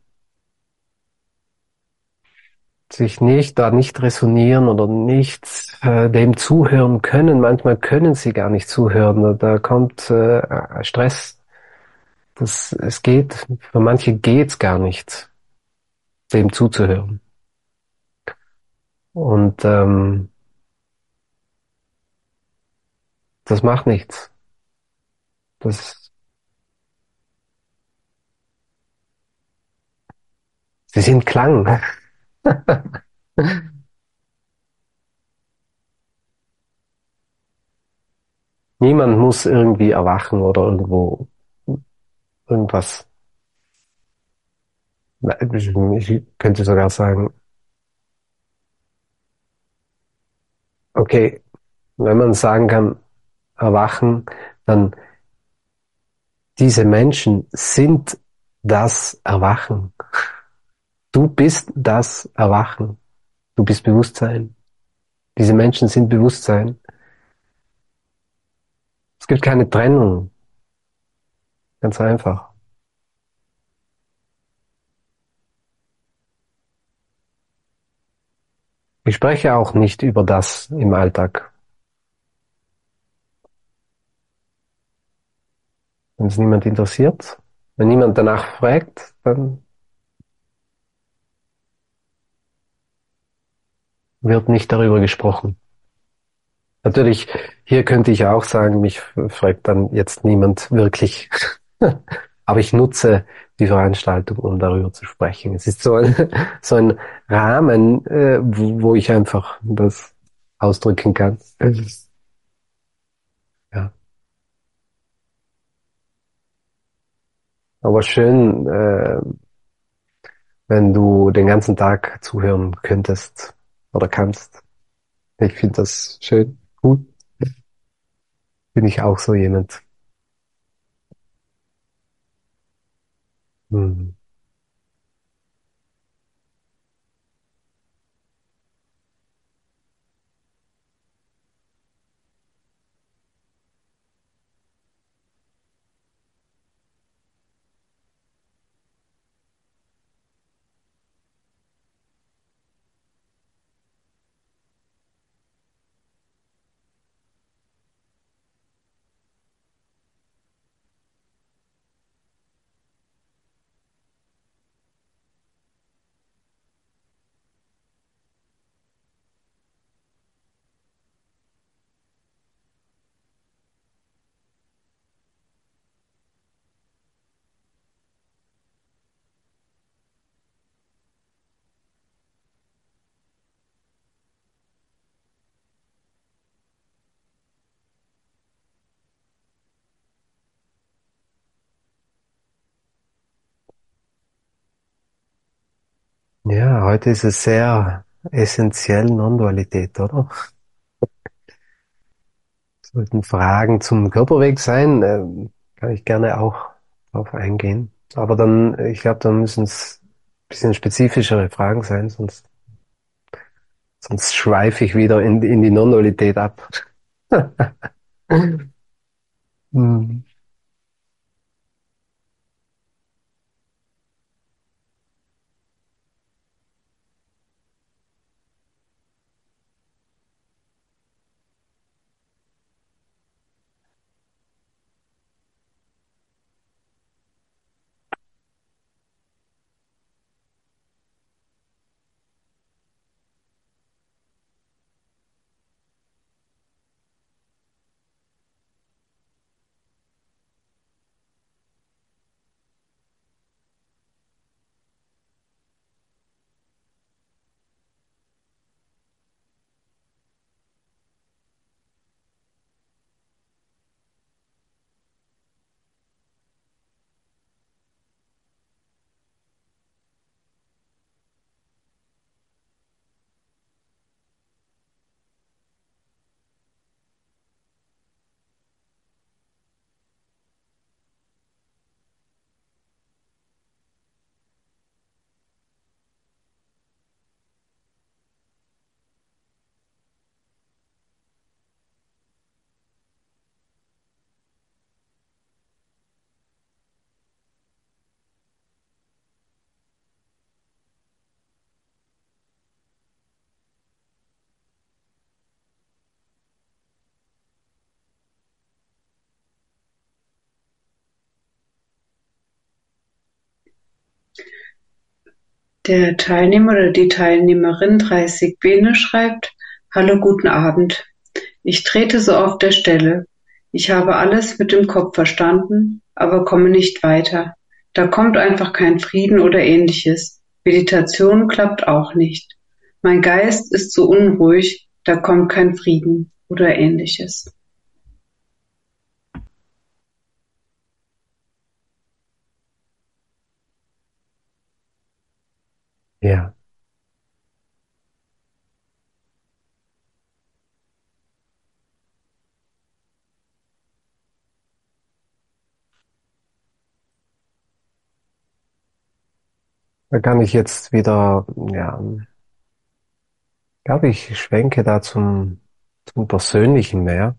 sich nicht resonieren oder nicht dem zuhören können, manchmal können sie gar nicht zuhören. Da kommt Stress. Es geht, für manche geht's gar nicht, dem zuzuhören. Und das macht nichts. Das, sie sind Klang. Niemand muss irgendwie erwachen oder irgendwo irgendwas. Ich könnte sogar sagen, okay, wenn man sagen kann, erwachen, dann diese Menschen sind das Erwachen. Du bist das Erwachen. Du bist Bewusstsein. Diese Menschen sind Bewusstsein. Es gibt keine Trennung. Ganz einfach. Ich spreche auch nicht über das im Alltag. Wenn es niemand interessiert, wenn niemand danach fragt, dann wird nicht darüber gesprochen. Natürlich, hier könnte ich auch sagen, mich fragt dann jetzt niemand wirklich. Aber ich nutze die Veranstaltung, um darüber zu sprechen. Es ist so ein Rahmen, wo ich einfach das ausdrücken kann. Ja. Aber schön, wenn du den ganzen Tag zuhören könntest oder kannst. Ich finde das schön. Gut, bin ich auch so jemand. Hm. Ja, heute ist es sehr essentiell Non-Dualität, oder? Sollten Fragen zum Körperweg sein, kann ich gerne auch drauf eingehen. Aber dann, ich glaube, dann müssen es ein bisschen spezifischere Fragen sein, sonst schweife ich wieder in die Non-Dualität ab. Hm. Der Teilnehmer oder die Teilnehmerin 30b schreibt: Hallo, guten Abend. Ich trete so auf der Stelle. Ich habe alles mit dem Kopf verstanden, aber komme nicht weiter. Da kommt einfach kein Frieden oder ähnliches. Meditation klappt auch nicht. Mein Geist ist so unruhig, da kommt kein Frieden oder ähnliches. Ja, da kann ich jetzt wieder, ja, glaube ich, schwenke da zum Persönlichen mehr,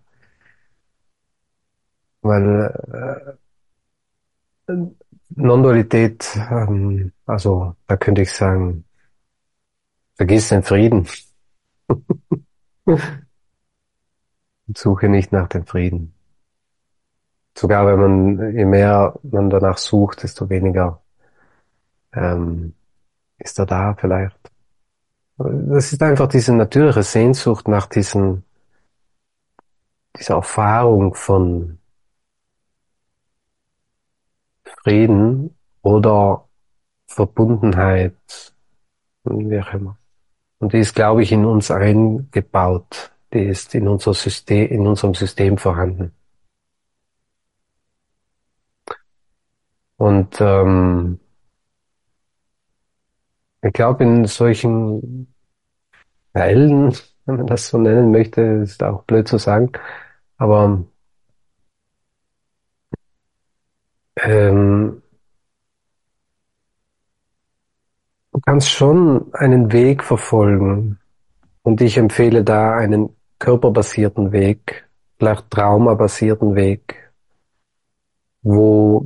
weil Non-Dualität, also da könnte ich sagen, vergiss den Frieden und suche nicht nach dem Frieden. Sogar wenn man, je mehr man danach sucht, desto weniger ähm, ist er da vielleicht. Das ist einfach diese natürliche Sehnsucht nach dieser Erfahrung von Frieden oder Verbundenheit, wie auch immer. Und die ist, glaube ich, in uns eingebaut. Die ist in unser System, in unserem System vorhanden. Und ich glaube, in solchen Fällen, wenn man das so nennen möchte, ist auch blöd zu sagen, aber ähm, du kannst schon einen Weg verfolgen. Und ich empfehle da einen körperbasierten Weg, vielleicht traumabasierten Weg, wo,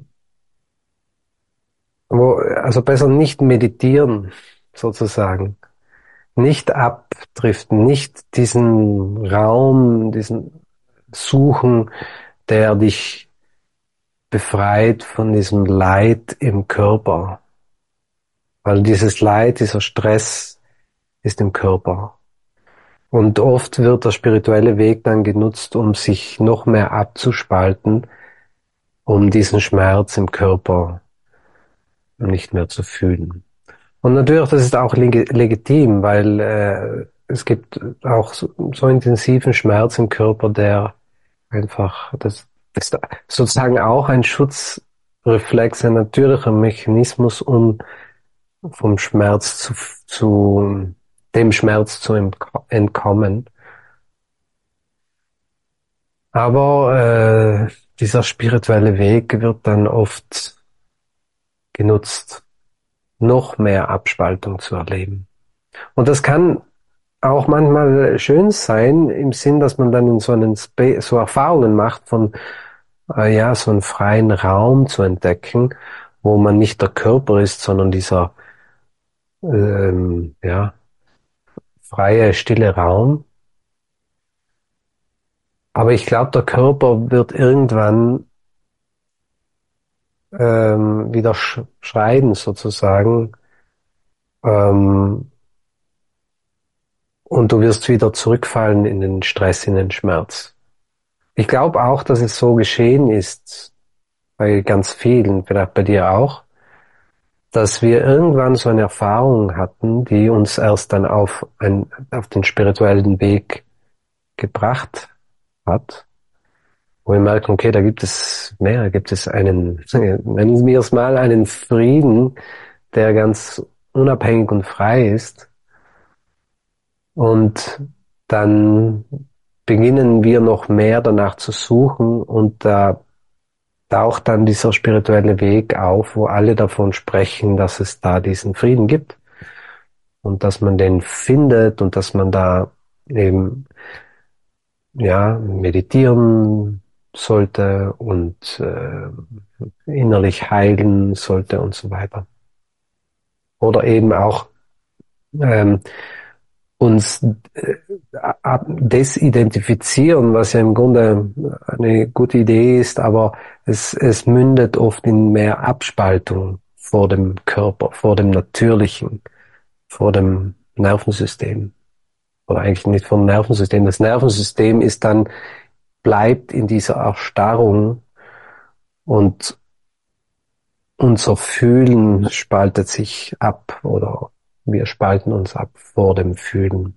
also besser nicht meditieren, sozusagen. Nicht abdriften, nicht diesen Raum, diesen Suchen, der dich befreit von diesem Leid im Körper. Weil dieses Leid, dieser Stress ist im Körper. Und oft wird der spirituelle Weg dann genutzt, um sich noch mehr abzuspalten, um diesen Schmerz im Körper nicht mehr zu fühlen. Und natürlich, das ist auch legitim, weil es gibt auch so intensiven Schmerz im Körper, der einfach, das ist sozusagen auch ein Schutzreflex, ein natürlicher Mechanismus, um vom Schmerz zu dem Schmerz zu entkommen. Aber dieser spirituelle Weg wird dann oft genutzt, noch mehr Abspaltung zu erleben. Und das kann auch manchmal schön sein, im Sinn, dass man dann in so einen so Erfahrungen macht von ja, so einen freien Raum zu entdecken, wo man nicht der Körper ist, sondern dieser ja, freie, stille Raum. Aber ich glaube, der Körper wird irgendwann wieder schreien sozusagen, ähm, und du wirst wieder zurückfallen in den Stress, in den Schmerz. Ich glaube auch, dass es so geschehen ist, bei ganz vielen, vielleicht bei dir auch, dass wir irgendwann so eine Erfahrung hatten, die uns erst dann auf den spirituellen Weg gebracht hat, wo wir merken, okay, da gibt es mehr, da gibt es einen, nennen wir es mal, einen Frieden, der ganz unabhängig und frei ist. Und dann beginnen wir noch mehr danach zu suchen und da taucht dann dieser spirituelle Weg auf, wo alle davon sprechen, dass es da diesen Frieden gibt und dass man den findet und dass man da eben ja meditieren sollte und innerlich heilen sollte und so weiter. Oder eben auch ähm, uns desidentifizieren, was ja im Grunde eine gute Idee ist, aber es mündet oft in mehr Abspaltung vor dem Körper, vor dem Natürlichen, vor dem Nervensystem. Oder eigentlich nicht vom Nervensystem. Das Nervensystem ist dann, bleibt in dieser Erstarrung und unser Fühlen spaltet sich ab oder wir spalten uns ab vor dem Fühlen.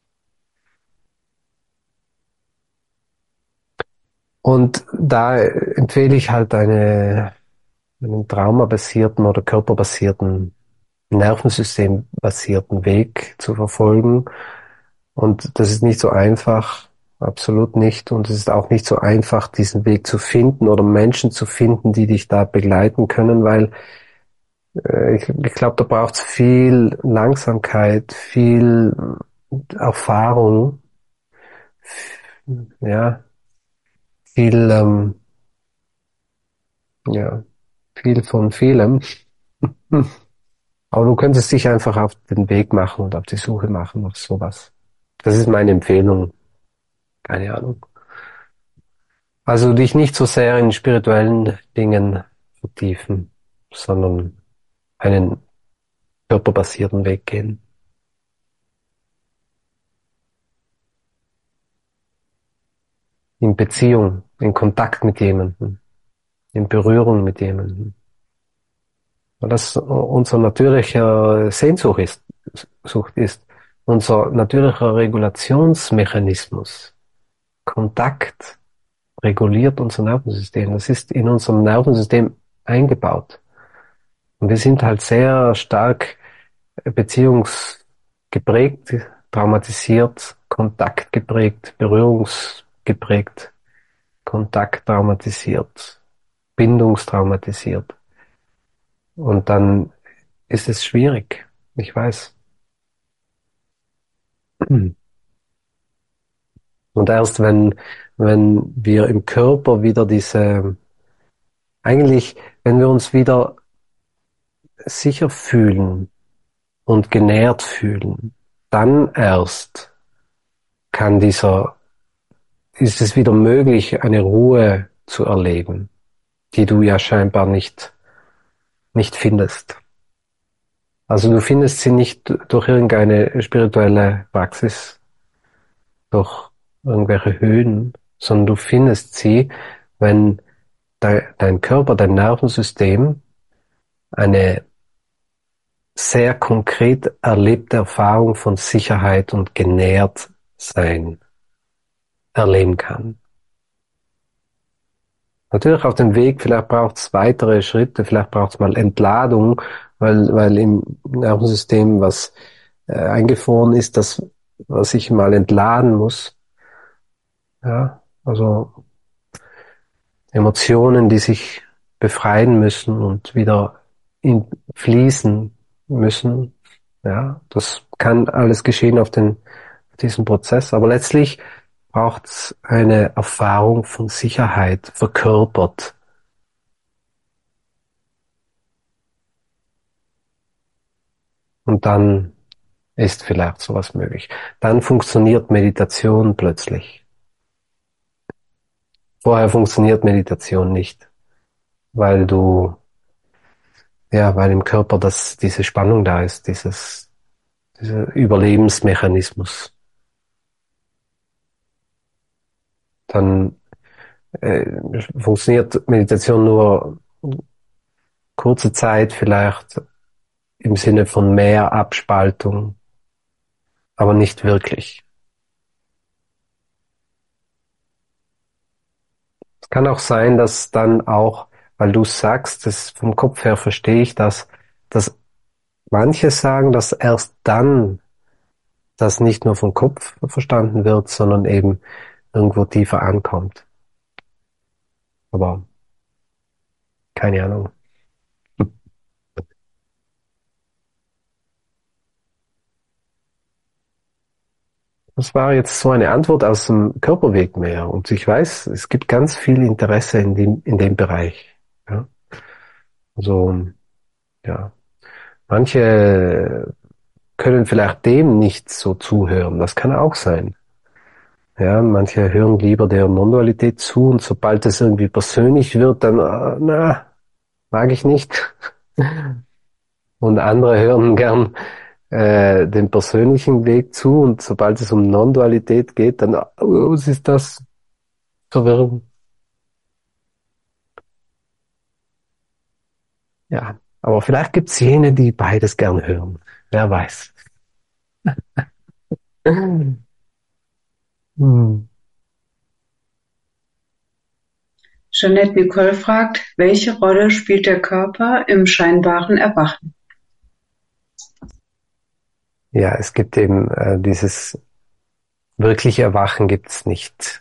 Und da empfehle ich halt einen traumabasierten oder körperbasierten, nervensystembasierten Weg zu verfolgen. Und das ist nicht so einfach, absolut nicht. Und es ist auch nicht so einfach, diesen Weg zu finden oder Menschen zu finden, die dich da begleiten können, weil ich glaube, da braucht es viel Langsamkeit, viel Erfahrung, ja, viel, ja, viel von vielem. Hm. Aber du könntest dich einfach auf den Weg machen und auf die Suche machen nach sowas. Das ist meine Empfehlung. Keine Ahnung. Also dich nicht so sehr in spirituellen Dingen vertiefen, sondern einen körperbasierten Weg gehen. In Beziehung, in Kontakt mit jemandem, in Berührung mit jemandem. Weil das unser natürlicher Sehnsucht ist, Sucht ist, unser natürlicher Regulationsmechanismus. Kontakt reguliert unser Nervensystem. Das ist in unserem Nervensystem eingebaut. Und wir sind halt sehr stark beziehungsgeprägt, traumatisiert, kontaktgeprägt, berührungsgeprägt, kontakttraumatisiert, bindungstraumatisiert. Und dann ist es schwierig. Ich weiß. Und erst wenn wir im Körper wieder eigentlich, wenn wir uns wieder sicher fühlen und genährt fühlen, dann erst kann ist es wieder möglich, eine Ruhe zu erleben, die du ja scheinbar nicht findest. Also du findest sie nicht durch irgendeine spirituelle Praxis, durch irgendwelche Höhen, sondern du findest sie, wenn dein Körper, dein Nervensystem eine sehr konkret erlebte Erfahrung von Sicherheit und genährt sein erleben kann. Natürlich auf dem Weg, vielleicht braucht es weitere Schritte, vielleicht braucht es mal Entladung, weil im Nervensystem was eingefroren ist, das, was ich mal entladen muss. Ja, also Emotionen, die sich befreien müssen und wieder fließen müssen. Ja, das kann alles geschehen auf diesen Prozess. Aber letztlich braucht es eine Erfahrung von Sicherheit, verkörpert. Und dann ist vielleicht sowas möglich. Dann funktioniert Meditation plötzlich. Vorher funktioniert Meditation nicht, weil weil im Körper diese Spannung da ist, dieser Überlebensmechanismus. Dann äh, funktioniert Meditation nur kurze Zeit, vielleicht im Sinne von mehr Abspaltung, aber nicht wirklich. Es kann auch sein, dass dann auch, weil du sagst, das vom Kopf her verstehe ich das, dass manche sagen, dass erst dann das nicht nur vom Kopf verstanden wird, sondern eben irgendwo tiefer ankommt. Aber keine Ahnung. Das war jetzt so eine Antwort aus dem Körperweg mehr. Und ich weiß, es gibt ganz viel Interesse in dem Bereich. Ja? Also, ja. Manche können vielleicht dem nicht so zuhören. Das kann auch sein. Ja, manche hören lieber der Non-Dualität zu und sobald es irgendwie persönlich wird, dann, na, mag ich nicht. Und andere hören gern den persönlichen Weg zu und sobald es um Non-Dualität geht, dann, was ist das? Verwirrung. Ja, aber vielleicht gibt's jene, die beides gern hören. Wer weiß. Hm. Jeanette Nicole fragt, welche Rolle spielt der Körper im scheinbaren Erwachen? Ja, es gibt eben dieses wirkliche Erwachen gibt's nicht.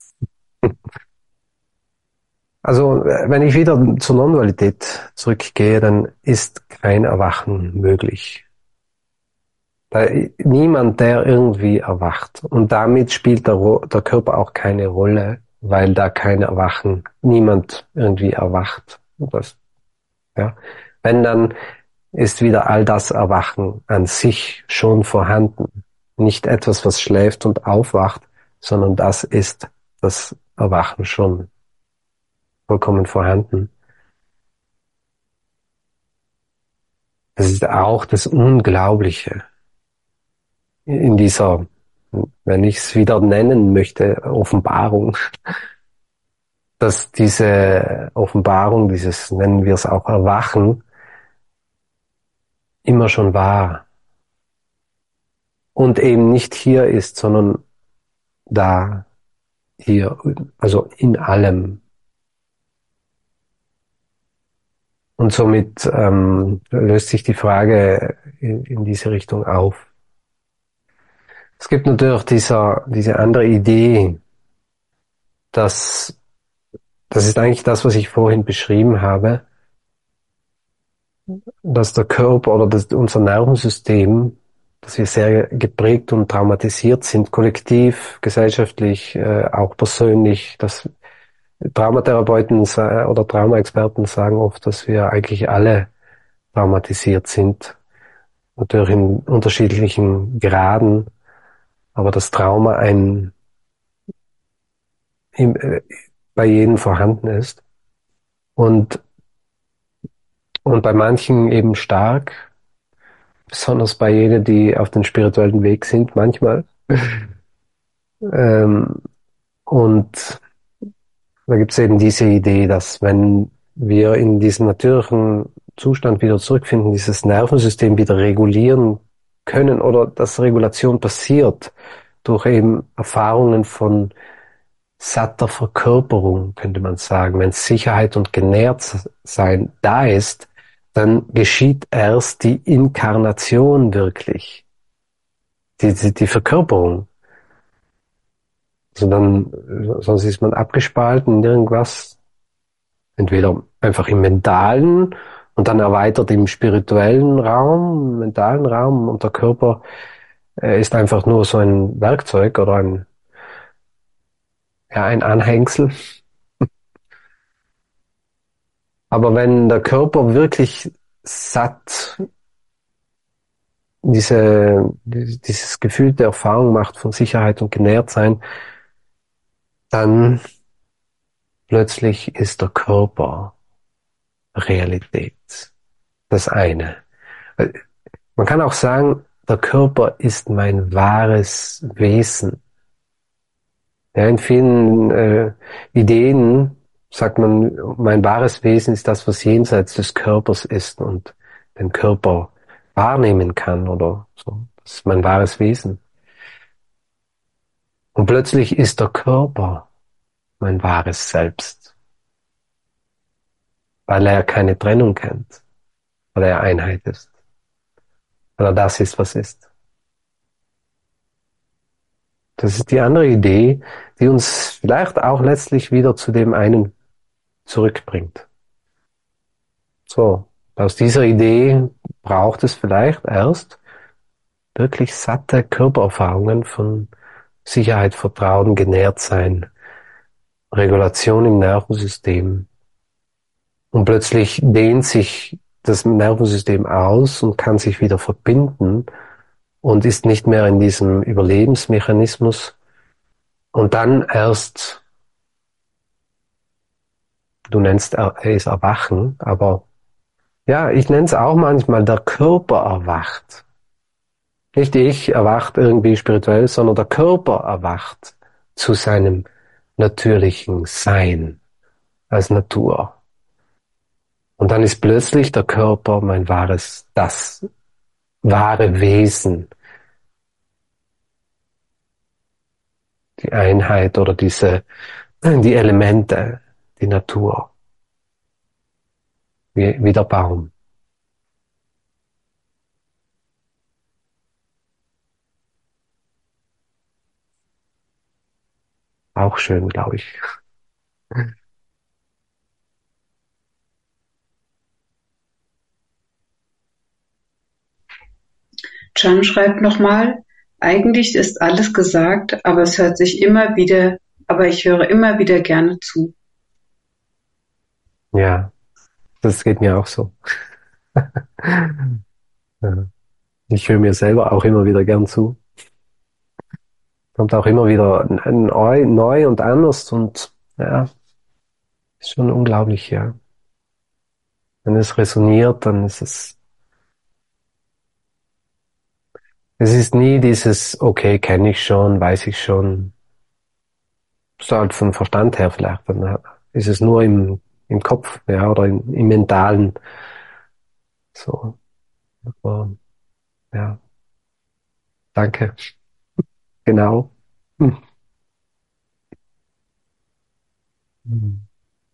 Also, wenn ich wieder zur Non-Dualität zurückgehe, dann ist kein Erwachen möglich. Da, niemand, der irgendwie erwacht. Und damit spielt der Körper auch keine Rolle, weil da kein Erwachen, niemand irgendwie erwacht. Das, ja. Wenn, dann ist wieder all das Erwachen an sich schon vorhanden. Nicht etwas, was schläft und aufwacht, sondern das ist das Erwachen schon vollkommen vorhanden. Das ist auch das Unglaubliche in dieser, wenn ich es wieder nennen möchte, Offenbarung, dass diese Offenbarung, dieses, nennen wir es auch Erwachen, immer schon war und eben nicht hier ist, sondern da, hier, also in allem. Und somit löst sich die Frage in diese Richtung auf. Es gibt natürlich diese andere Idee, dass das ist eigentlich das, was ich vorhin beschrieben habe, dass der Körper oder unser Nervensystem, dass wir sehr geprägt und traumatisiert sind, kollektiv, gesellschaftlich, auch persönlich. Dass Traumatherapeuten oder Traumaexperten sagen oft, dass wir eigentlich alle traumatisiert sind, natürlich in unterschiedlichen Graden, aber das Trauma im, äh, bei jedem vorhanden ist und bei manchen eben stark, besonders bei jenen, die auf dem spirituellen Weg sind, manchmal. Ähm, und da gibt es eben diese Idee, dass wenn wir in diesen natürlichen Zustand wieder zurückfinden, dieses Nervensystem wieder regulieren können oder dass Regulation passiert durch eben Erfahrungen von satter Verkörperung, könnte man sagen. Wenn Sicherheit und Genährtsein da ist, dann geschieht erst die Inkarnation wirklich, die Verkörperung. Also sonst ist man abgespalten in irgendwas, entweder einfach im mentalen und dann erweitert im spirituellen Raum, im mentalen Raum, und der Körper ist einfach nur so ein Werkzeug oder ein Anhängsel. Aber wenn der Körper wirklich satt dieses Gefühl der Erfahrung macht von Sicherheit und Genährtsein, dann plötzlich ist der Körper Realität. Das eine. Man kann auch sagen, der Körper ist mein wahres Wesen. Ja, in vielen Ideen sagt man, mein wahres Wesen ist das, was jenseits des Körpers ist und den Körper wahrnehmen kann oder so. Das ist mein wahres Wesen. Und plötzlich ist der Körper mein wahres Selbst, weil er keine Trennung kennt, weil er Einheit ist, weil er das ist, was ist. Das ist die andere Idee, die uns vielleicht auch letztlich wieder zu dem einen zurückbringt. So, aus dieser Idee braucht es vielleicht erst wirklich satte Körpererfahrungen von Sicherheit, Vertrauen, Genährtsein, Regulation im Nervensystem. Und plötzlich dehnt sich das Nervensystem aus und kann sich wieder verbinden und ist nicht mehr in diesem Überlebensmechanismus. Und dann erst, du nennst es Erwachen, aber ja, ich nenne es auch manchmal, der Körper erwacht. Nicht ich erwacht irgendwie spirituell, sondern der Körper erwacht zu seinem natürlichen Sein als Natur. Und dann ist plötzlich der Körper das wahre Wesen, die Einheit oder die Elemente, die Natur, wie der Baum. Auch schön, glaube ich. Can schreibt nochmal, eigentlich ist alles gesagt, aber ich höre immer wieder gerne zu. Ja, das geht mir auch so. Ja. Ich höre mir selber auch immer wieder gern zu. Kommt auch immer wieder neu und anders und ja, ist schon unglaublich, ja. Wenn es resoniert, dann es ist nie dieses, okay, kenne ich schon, weiß ich schon, so halt vom Verstand her vielleicht, dann ist es nur im Kopf, ja, oder im Mentalen, so, aber, ja, danke, genau. Hm.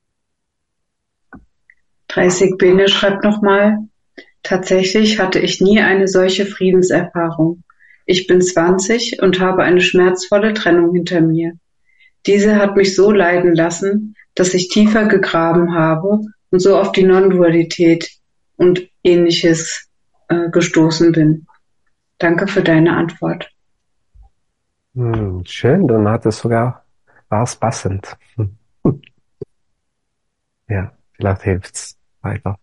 30 Bene schreibt nochmal, tatsächlich hatte ich nie eine solche Friedenserfahrung. Ich bin 20 und habe eine schmerzvolle Trennung hinter mir. Diese hat mich so leiden lassen, dass ich tiefer gegraben habe und so auf die Non-Dualität und Ähnliches gestoßen bin. Danke für deine Antwort. Schön, dann war es passend. Ja, vielleicht hilft's weiter.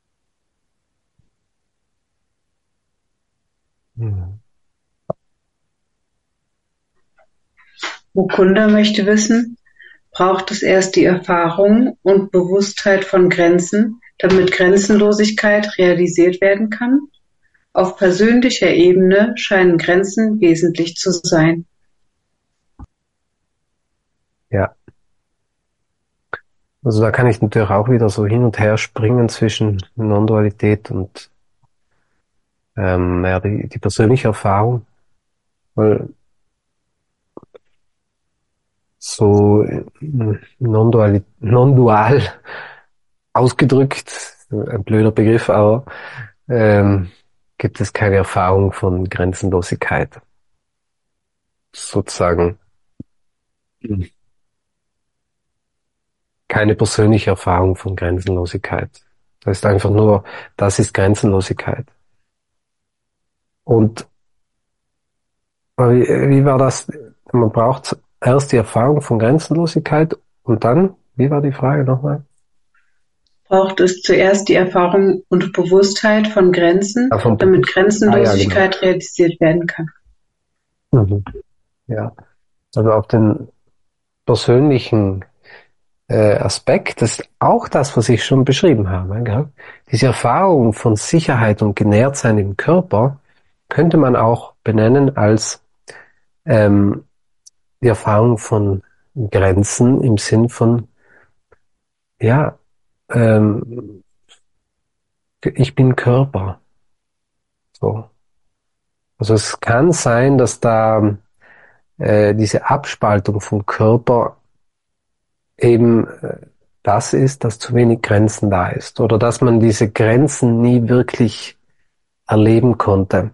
Hm. Mukunda möchte wissen, braucht es erst die Erfahrung und Bewusstheit von Grenzen, damit Grenzenlosigkeit realisiert werden kann? Auf persönlicher Ebene scheinen Grenzen wesentlich zu sein. Ja, also da kann ich natürlich auch wieder so hin und her springen zwischen Non-Dualität und ja, die persönliche Erfahrung, weil so non-dual ausgedrückt, ein blöder Begriff, aber ähm, gibt es keine Erfahrung von Grenzenlosigkeit, sozusagen keine persönliche Erfahrung von Grenzenlosigkeit. Das ist einfach nur, das ist Grenzenlosigkeit. Und wie war das? Man braucht erst die Erfahrung von Grenzenlosigkeit und dann, wie war die Frage nochmal? Braucht es zuerst die Erfahrung und Bewusstheit von Grenzen, Davon damit bewusst. Ah ja, genau. Grenzenlosigkeit realisiert werden kann. Mhm. Ja, also auf den persönlichen Aspekt, das ist auch das, was ich schon beschrieben habe. Gell? Diese Erfahrung von Sicherheit und Genährtsein im Körper könnte man auch benennen als ähm, die Erfahrung von Grenzen im Sinn von, ja, ähm, ich bin Körper. So. Also es kann sein, dass da diese Abspaltung vom Körper eben das ist, dass zu wenig Grenzen da ist oder dass man diese Grenzen nie wirklich erleben konnte.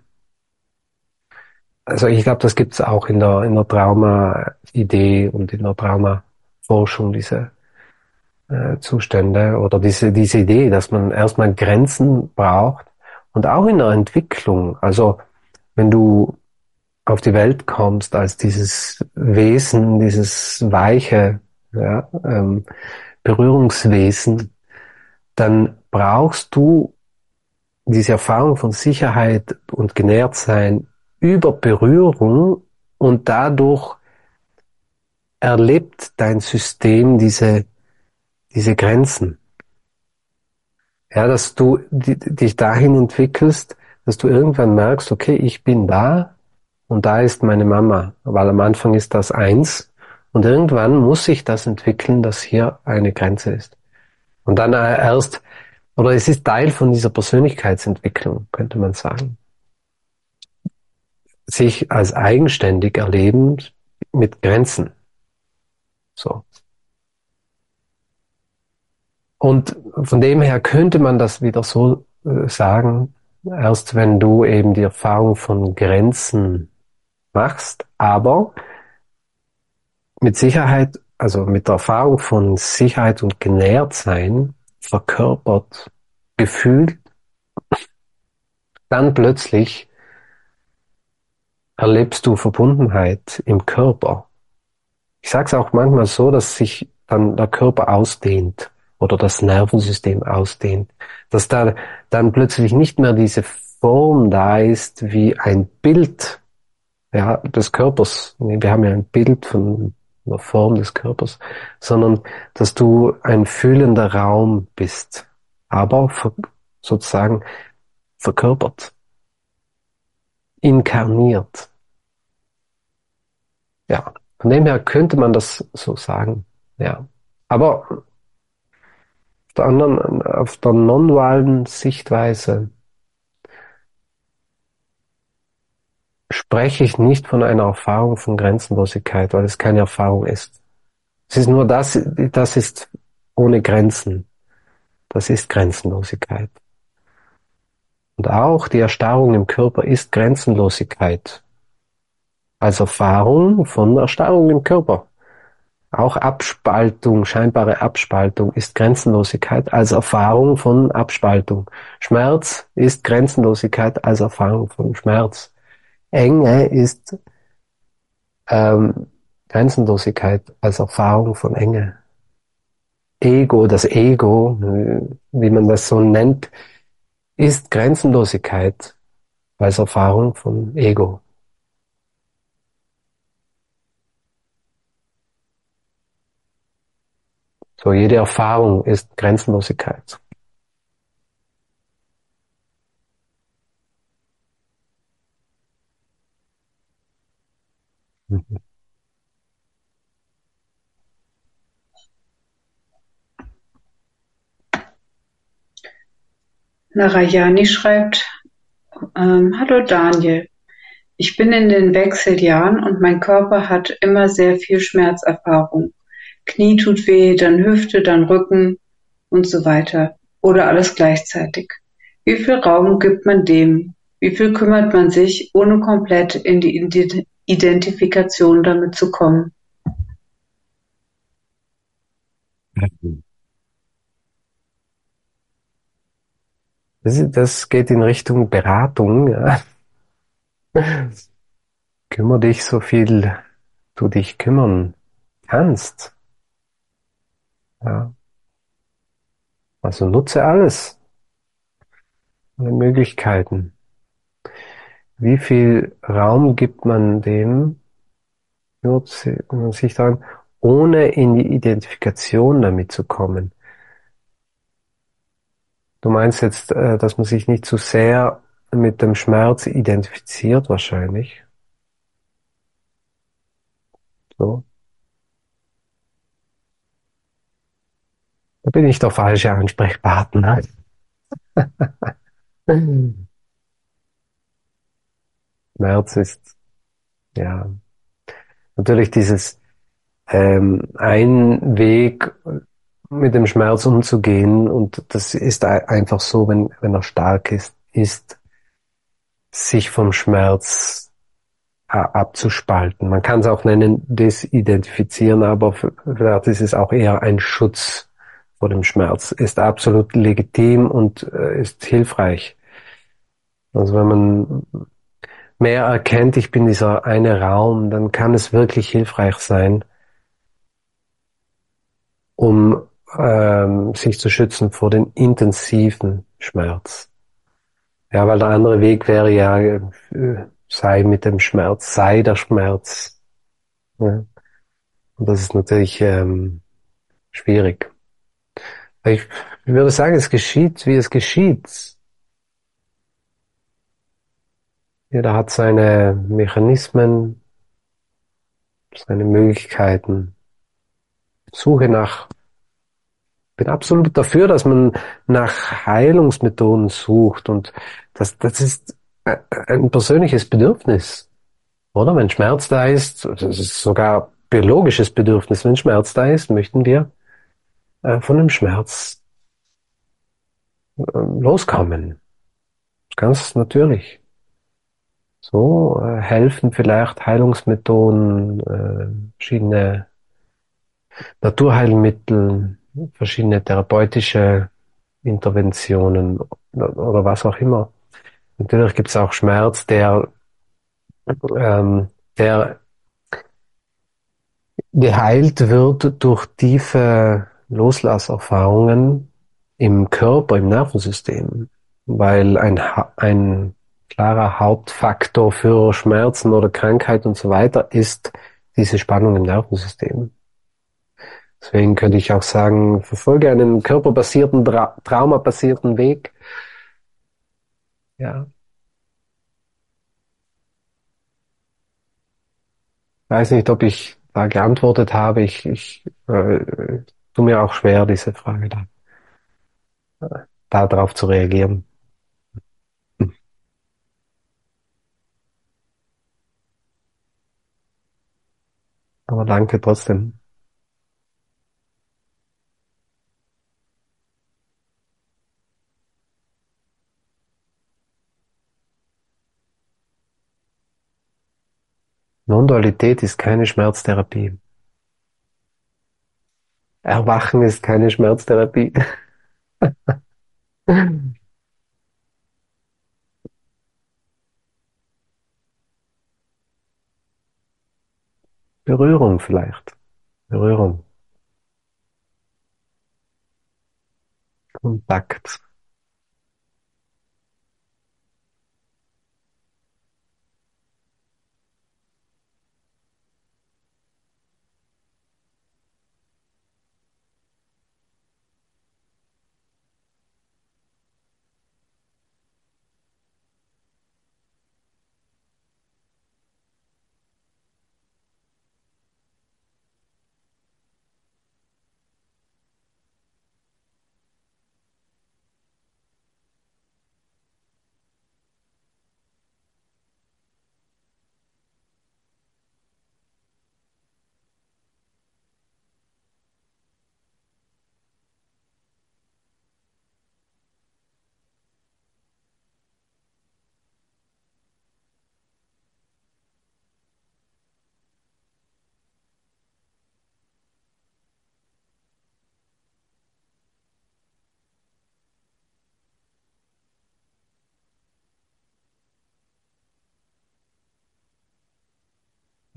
Also ich glaube, das gibt es auch in der Trauma-Idee und in der Traumaforschung, diese Zustände oder diese Idee, dass man erstmal Grenzen braucht und auch in der Entwicklung. Also wenn du auf die Welt kommst als dieses Wesen, dieses weiche, ja, Berührungswesen, dann brauchst du diese Erfahrung von Sicherheit und Genährtsein über Berührung und dadurch erlebt dein System diese Grenzen. Ja, dass du dich dahin entwickelst, dass du irgendwann merkst, okay, ich bin da und da ist meine Mama, weil am Anfang ist das eins und irgendwann muss sich das entwickeln, dass hier eine Grenze ist. Und dann erst, oder es ist Teil von dieser Persönlichkeitsentwicklung, könnte man sagen. Sich als eigenständig erleben mit Grenzen. So. Und von dem her könnte man das wieder so sagen, erst wenn du eben die Erfahrung von Grenzen machst, aber mit Sicherheit, also mit der Erfahrung von Sicherheit und Genährtsein, verkörpert, gefühlt, dann plötzlich erlebst du Verbundenheit im Körper. Ich sage es auch manchmal so, dass sich dann der Körper ausdehnt oder das Nervensystem ausdehnt, dass da dann plötzlich nicht mehr diese Form da ist wie ein Bild, ja, des Körpers. Wir haben ja ein Bild von einer Form des Körpers, sondern dass du ein fühlender Raum bist, aber sozusagen verkörpert, inkarniert. Ja, von dem her könnte man das so sagen. Ja, aber auf der non-dualen Sichtweise spreche ich nicht von einer Erfahrung von Grenzenlosigkeit, weil es keine Erfahrung ist. Es ist nur das ist ohne Grenzen. Das ist Grenzenlosigkeit. Und auch die Erstarrung im Körper ist Grenzenlosigkeit. Als Erfahrung von Erstarrung im Körper. Auch Abspaltung, scheinbare Abspaltung ist Grenzenlosigkeit als Erfahrung von Abspaltung. Schmerz ist Grenzenlosigkeit als Erfahrung von Schmerz. Enge ist ähm, Grenzenlosigkeit als Erfahrung von Enge. Das Ego, wie man das so nennt, ist Grenzenlosigkeit als Erfahrung von Ego. So, jede Erfahrung ist Grenzenlosigkeit. Mhm. Narayani schreibt, Hallo Daniel, Ich bin in den Wechseljahren und mein Körper hat immer sehr viel Schmerzerfahrung. Knie tut weh, dann Hüfte, dann Rücken und so weiter. Oder alles gleichzeitig. Wie viel Raum gibt man dem? Wie viel kümmert man sich, ohne komplett in die Identifikation damit zu kommen? Das geht in Richtung Beratung. Ja. Kümmer dich so viel du dich kümmern kannst. Ja. Also nutze alles, alle Möglichkeiten. Wie viel Raum gibt man dem, hört man sich daran, ohne in die Identifikation damit zu kommen? Du meinst jetzt, dass man sich nicht zu sehr mit dem Schmerz identifiziert, wahrscheinlich. So. Da bin ich der falsche Ansprechpartner. Schmerz ist, ja, natürlich dieses ein Weg, mit dem Schmerz umzugehen, und das ist einfach so, wenn er stark ist, sich vom Schmerz abzuspalten. Man kann es auch nennen, desidentifizieren, aber vielleicht ist es auch eher ein Schutz vor dem Schmerz. Ist absolut legitim und ist hilfreich. Also wenn man mehr erkennt, ich bin dieser eine Raum, dann kann es wirklich hilfreich sein, um sich zu schützen vor den intensiven Schmerz. Ja, weil der andere Weg wäre ja, sei mit dem Schmerz, sei der Schmerz. Ja. Und das ist natürlich schwierig. Ich würde sagen, es geschieht, wie es geschieht. Jeder hat seine Mechanismen, seine Möglichkeiten. Suche nach, bin absolut dafür, dass man nach Heilungsmethoden sucht, und das ist ein persönliches Bedürfnis, oder? Wenn Schmerz da ist, das ist sogar biologisches Bedürfnis, wenn Schmerz da ist, möchten wir von dem Schmerz loskommen. Ganz natürlich. So helfen vielleicht Heilungsmethoden, verschiedene Naturheilmittel, verschiedene therapeutische Interventionen oder was auch immer. Natürlich gibt es auch Schmerz, der geheilt wird durch tiefe Loslasserfahrungen im Körper, im Nervensystem, weil ein klarer Hauptfaktor für Schmerzen oder Krankheit und so weiter ist diese Spannung im Nervensystem. Deswegen könnte ich auch sagen, verfolge einen körperbasierten, traumabasierten Weg. Ja, weiß nicht, ob ich da geantwortet habe. Ich tue mir auch schwer, diese Frage da darauf zu reagieren. Aber danke trotzdem. Non-Dualität ist keine Schmerztherapie. Erwachen ist keine Schmerztherapie. Berührung vielleicht. Berührung. Kontakt.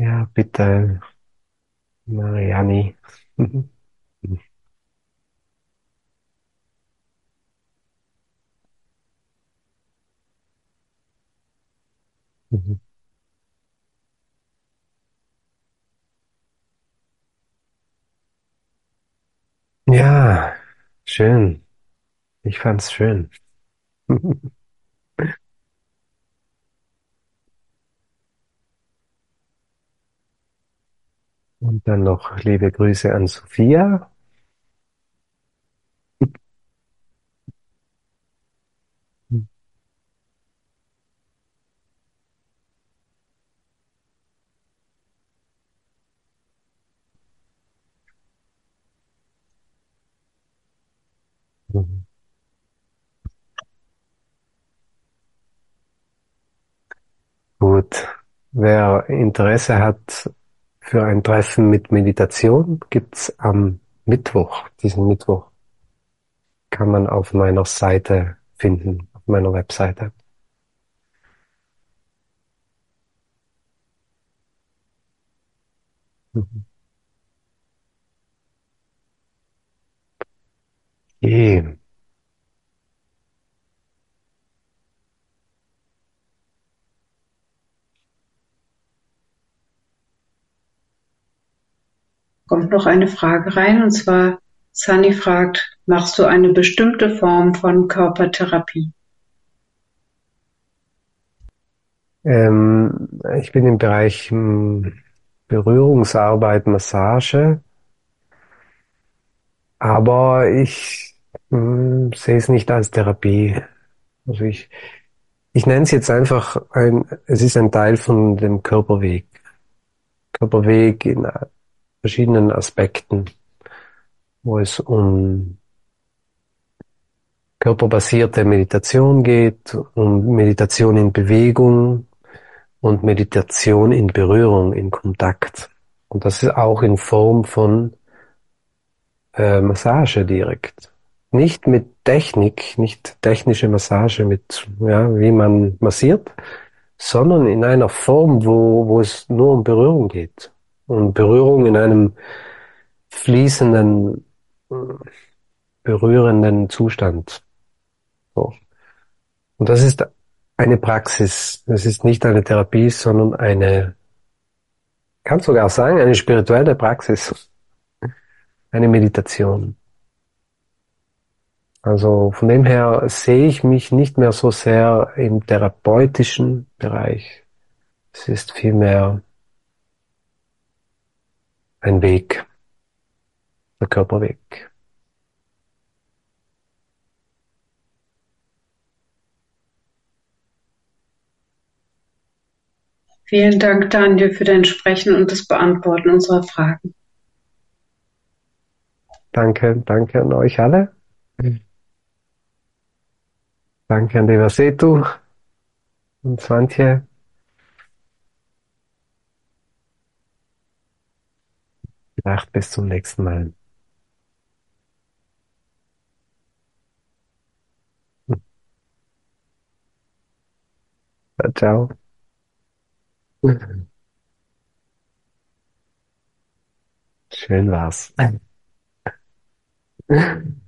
Ja, bitte, Mariani. Ja, schön. Ich fand's schön. Und dann noch liebe Grüße an Sophia. Gut. Wer Interesse hat für ein Treffen mit Meditation, gibt's am Mittwoch. Diesen Mittwoch kann man auf meiner Seite finden, auf meiner Webseite. Mhm. Je. Kommt noch eine Frage rein, und zwar Sunny fragt, machst du eine bestimmte Form von Körpertherapie? Ich bin im Bereich Berührungsarbeit, Massage, aber ich sehe es nicht als Therapie. Also ich nenne es jetzt einfach es ist ein Teil von dem Körperweg. Körperweg in verschiedenen Aspekten, wo es um körperbasierte Meditation geht, um Meditation in Bewegung und Meditation in Berührung, in Kontakt. Und das ist auch in Form von Massage direkt. Nicht mit Technik, nicht technische Massage mit, ja, wie man massiert, sondern in einer Form, wo es nur um Berührung geht. Und Berührung in einem fließenden, äh, berührenden Zustand. So. Und das ist eine Praxis. Es ist nicht eine Therapie, sondern kann sogar sagen, eine spirituelle Praxis, eine Meditation. Also von dem her sehe ich mich nicht mehr so sehr im therapeutischen Bereich. Es ist vielmehr ein Weg, der Körperweg. Vielen Dank, Daniel, für dein Sprechen und das Beantworten unserer Fragen. Danke, danke an euch alle. Danke an Devasetu und Swantje. Vielleicht bis zum nächsten Mal. Ciao. Schön war's.